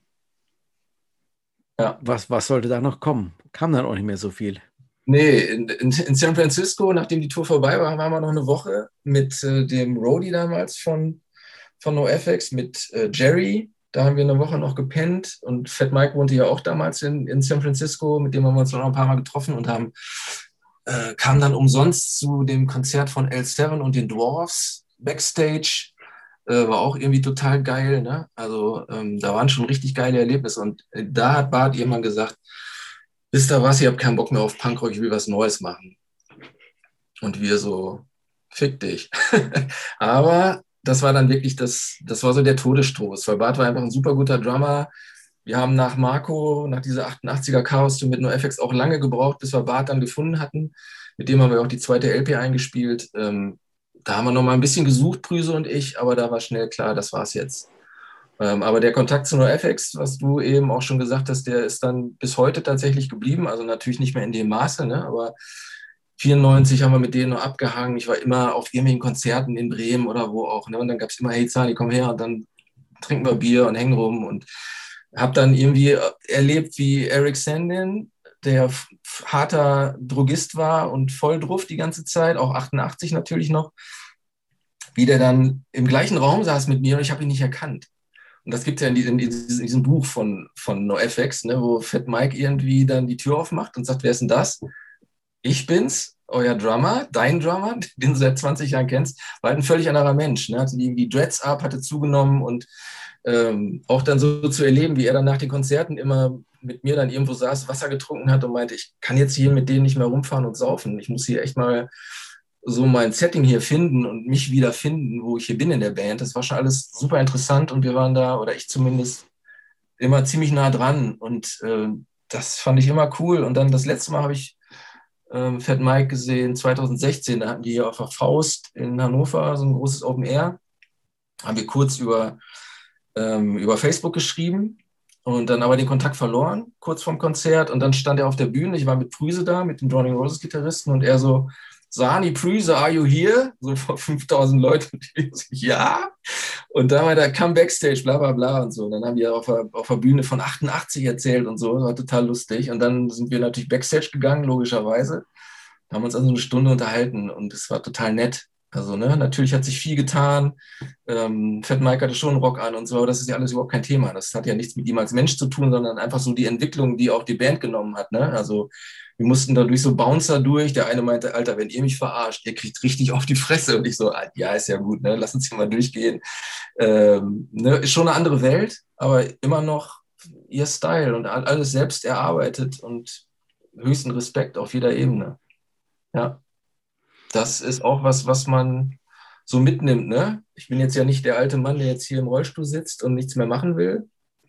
Ja. Was, was sollte da noch kommen? Kam dann auch nicht mehr so viel. Nee, in, in, in San Francisco, nachdem die Tour vorbei war, waren wir noch eine Woche mit äh, dem Roadie damals von, von NoFX, mit äh, Jerry. Da haben wir eine Woche noch gepennt und Fat Mike wohnte ja auch damals in, in San Francisco, mit dem haben wir uns noch ein paar Mal getroffen und haben, äh, kamen dann umsonst zu dem Konzert von L sieben und den Dwarfs Backstage. Äh, war auch irgendwie total geil, ne? Also ähm, da waren schon richtig geile Erlebnisse und äh, da hat Bart irgendwann gesagt, wisst ihr was, ihr habt keinen Bock mehr auf Punkrock, ich will was Neues machen. Und wir so, fick dich. Aber das war dann wirklich das, das war so der Todesstoß, weil Bart war einfach ein super guter Drummer. Wir haben nach Marco, nach dieser achtundachtziger Chaos-Tour mit NoFX auch lange gebraucht, bis wir Bart dann gefunden hatten. Mit dem haben wir auch die zweite L P eingespielt. Ähm, da haben wir noch mal ein bisschen gesucht, Prüse und ich, aber da war schnell klar, das war's jetzt. Ähm, aber der Kontakt zu NoFX, was du eben auch schon gesagt hast, der ist dann bis heute tatsächlich geblieben. Also natürlich nicht mehr in dem Maße, ne? Aber vierundneunzig haben wir mit denen noch abgehangen. Ich war immer auf irgendwelchen Konzerten in Bremen oder wo auch. Ne? Und dann gab es immer, hey Zani, komm her und dann trinken wir Bier und hängen rum. Und habe dann irgendwie erlebt, wie Eric Sandin, der harter Drogist war und voll drauf die ganze Zeit, auch achtundachtzig natürlich noch, wie der dann im gleichen Raum saß mit mir und ich habe ihn nicht erkannt. Und das gibt es ja in, in, in diesem Buch von, von NoFX, ne, wo Fat Mike irgendwie dann die Tür aufmacht und sagt, wer ist denn das? Ich bin's, euer Drummer, dein Drummer, den du seit zwanzig Jahren kennst, war halt ein völlig anderer Mensch. Ne? Hatte die, die Dreads ab, hatte zugenommen und ähm, auch dann so zu erleben, wie er dann nach den Konzerten immer mit mir dann irgendwo saß, Wasser getrunken hat und meinte, ich kann jetzt hier mit denen nicht mehr rumfahren und saufen. Ich muss hier echt mal so mein Setting hier finden und mich wieder finden, wo ich hier bin in der Band. Das war schon alles super interessant und wir waren da, oder ich zumindest, immer ziemlich nah dran und äh, das fand ich immer cool. Und dann das letzte Mal habe ich ähm, Fat Mike gesehen, zwanzig sechzehn, da hatten die hier auf der Faust in Hannover so ein großes Open Air. Haben wir kurz über, ähm, über Facebook geschrieben und dann aber den Kontakt verloren, kurz vorm Konzert. Und dann stand er auf der Bühne, ich war mit Prüse da, mit dem Drowning Roses Gitarristen und er so, Sani Prüse, are you here? So vor fünftausend Leuten. Ja. Und dann war der Come Backstage, bla bla bla und so. Und dann haben die auf der, auf der Bühne von achtundachtzig erzählt und so. Das war total lustig. Und dann sind wir natürlich Backstage gegangen, logischerweise. Haben uns also eine Stunde unterhalten und es war total nett. Also, ne, natürlich hat sich viel getan. Ähm, Fat Mike hatte schon einen Rock an und so, aber das ist ja alles überhaupt kein Thema. Das hat ja nichts mit ihm als Mensch zu tun, sondern einfach so die Entwicklung, die auch die Band genommen hat. Ne? Also, wir mussten da durch so Bouncer durch. Der eine meinte, Alter, wenn ihr mich verarscht, ihr kriegt richtig auf die Fresse. Und ich so, ja, ist ja gut, ne? Lass uns hier mal durchgehen. Ähm, ne? Ist schon eine andere Welt, aber immer noch ihr Style und alles selbst erarbeitet und höchsten Respekt auf jeder Ebene. Ja. Das ist auch was, was man so mitnimmt, ne? Ich bin jetzt ja nicht der alte Mann, der jetzt hier im Rollstuhl sitzt und nichts mehr machen will.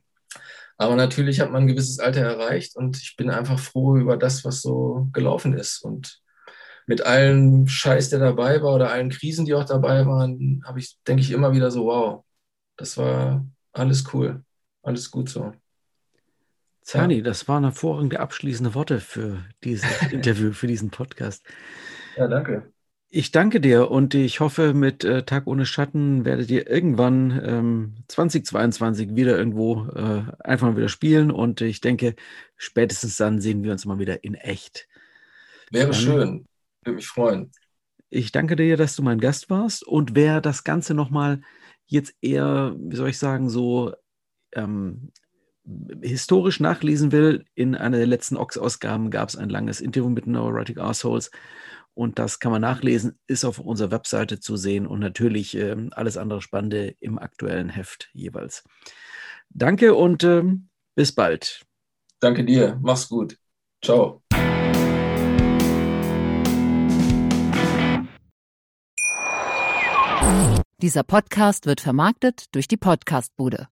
Aber natürlich hat man ein gewisses Alter erreicht und ich bin einfach froh über das, was so gelaufen ist. Und mit allem Scheiß, der dabei war oder allen Krisen, die auch dabei waren, habe ich, denke ich, immer wieder so, wow, das war alles cool, alles gut so. Zani, ja. Das waren hervorragende abschließende Worte für dieses Interview, für diesen Podcast. Ja, danke. Ich danke dir und ich hoffe, mit äh, Tag ohne Schatten werdet ihr irgendwann ähm, zweitausendzweiundzwanzig wieder irgendwo äh, einfach mal wieder spielen und ich denke, spätestens dann sehen wir uns mal wieder in echt. Wäre dann, schön, würde mich freuen. Ich danke dir, dass du mein Gast warst und wer das Ganze nochmal jetzt eher, wie soll ich sagen, so ähm, historisch nachlesen will, in einer der letzten Ox-Ausgaben gab es ein langes Interview mit Neurotic Assholes. Und das kann man nachlesen, ist auf unserer Webseite zu sehen und natürlich äh, alles andere Spannende im aktuellen Heft jeweils. Danke und äh, bis bald. Danke dir, mach's gut. Ciao. Dieser Podcast wird vermarktet durch die Podcastbude.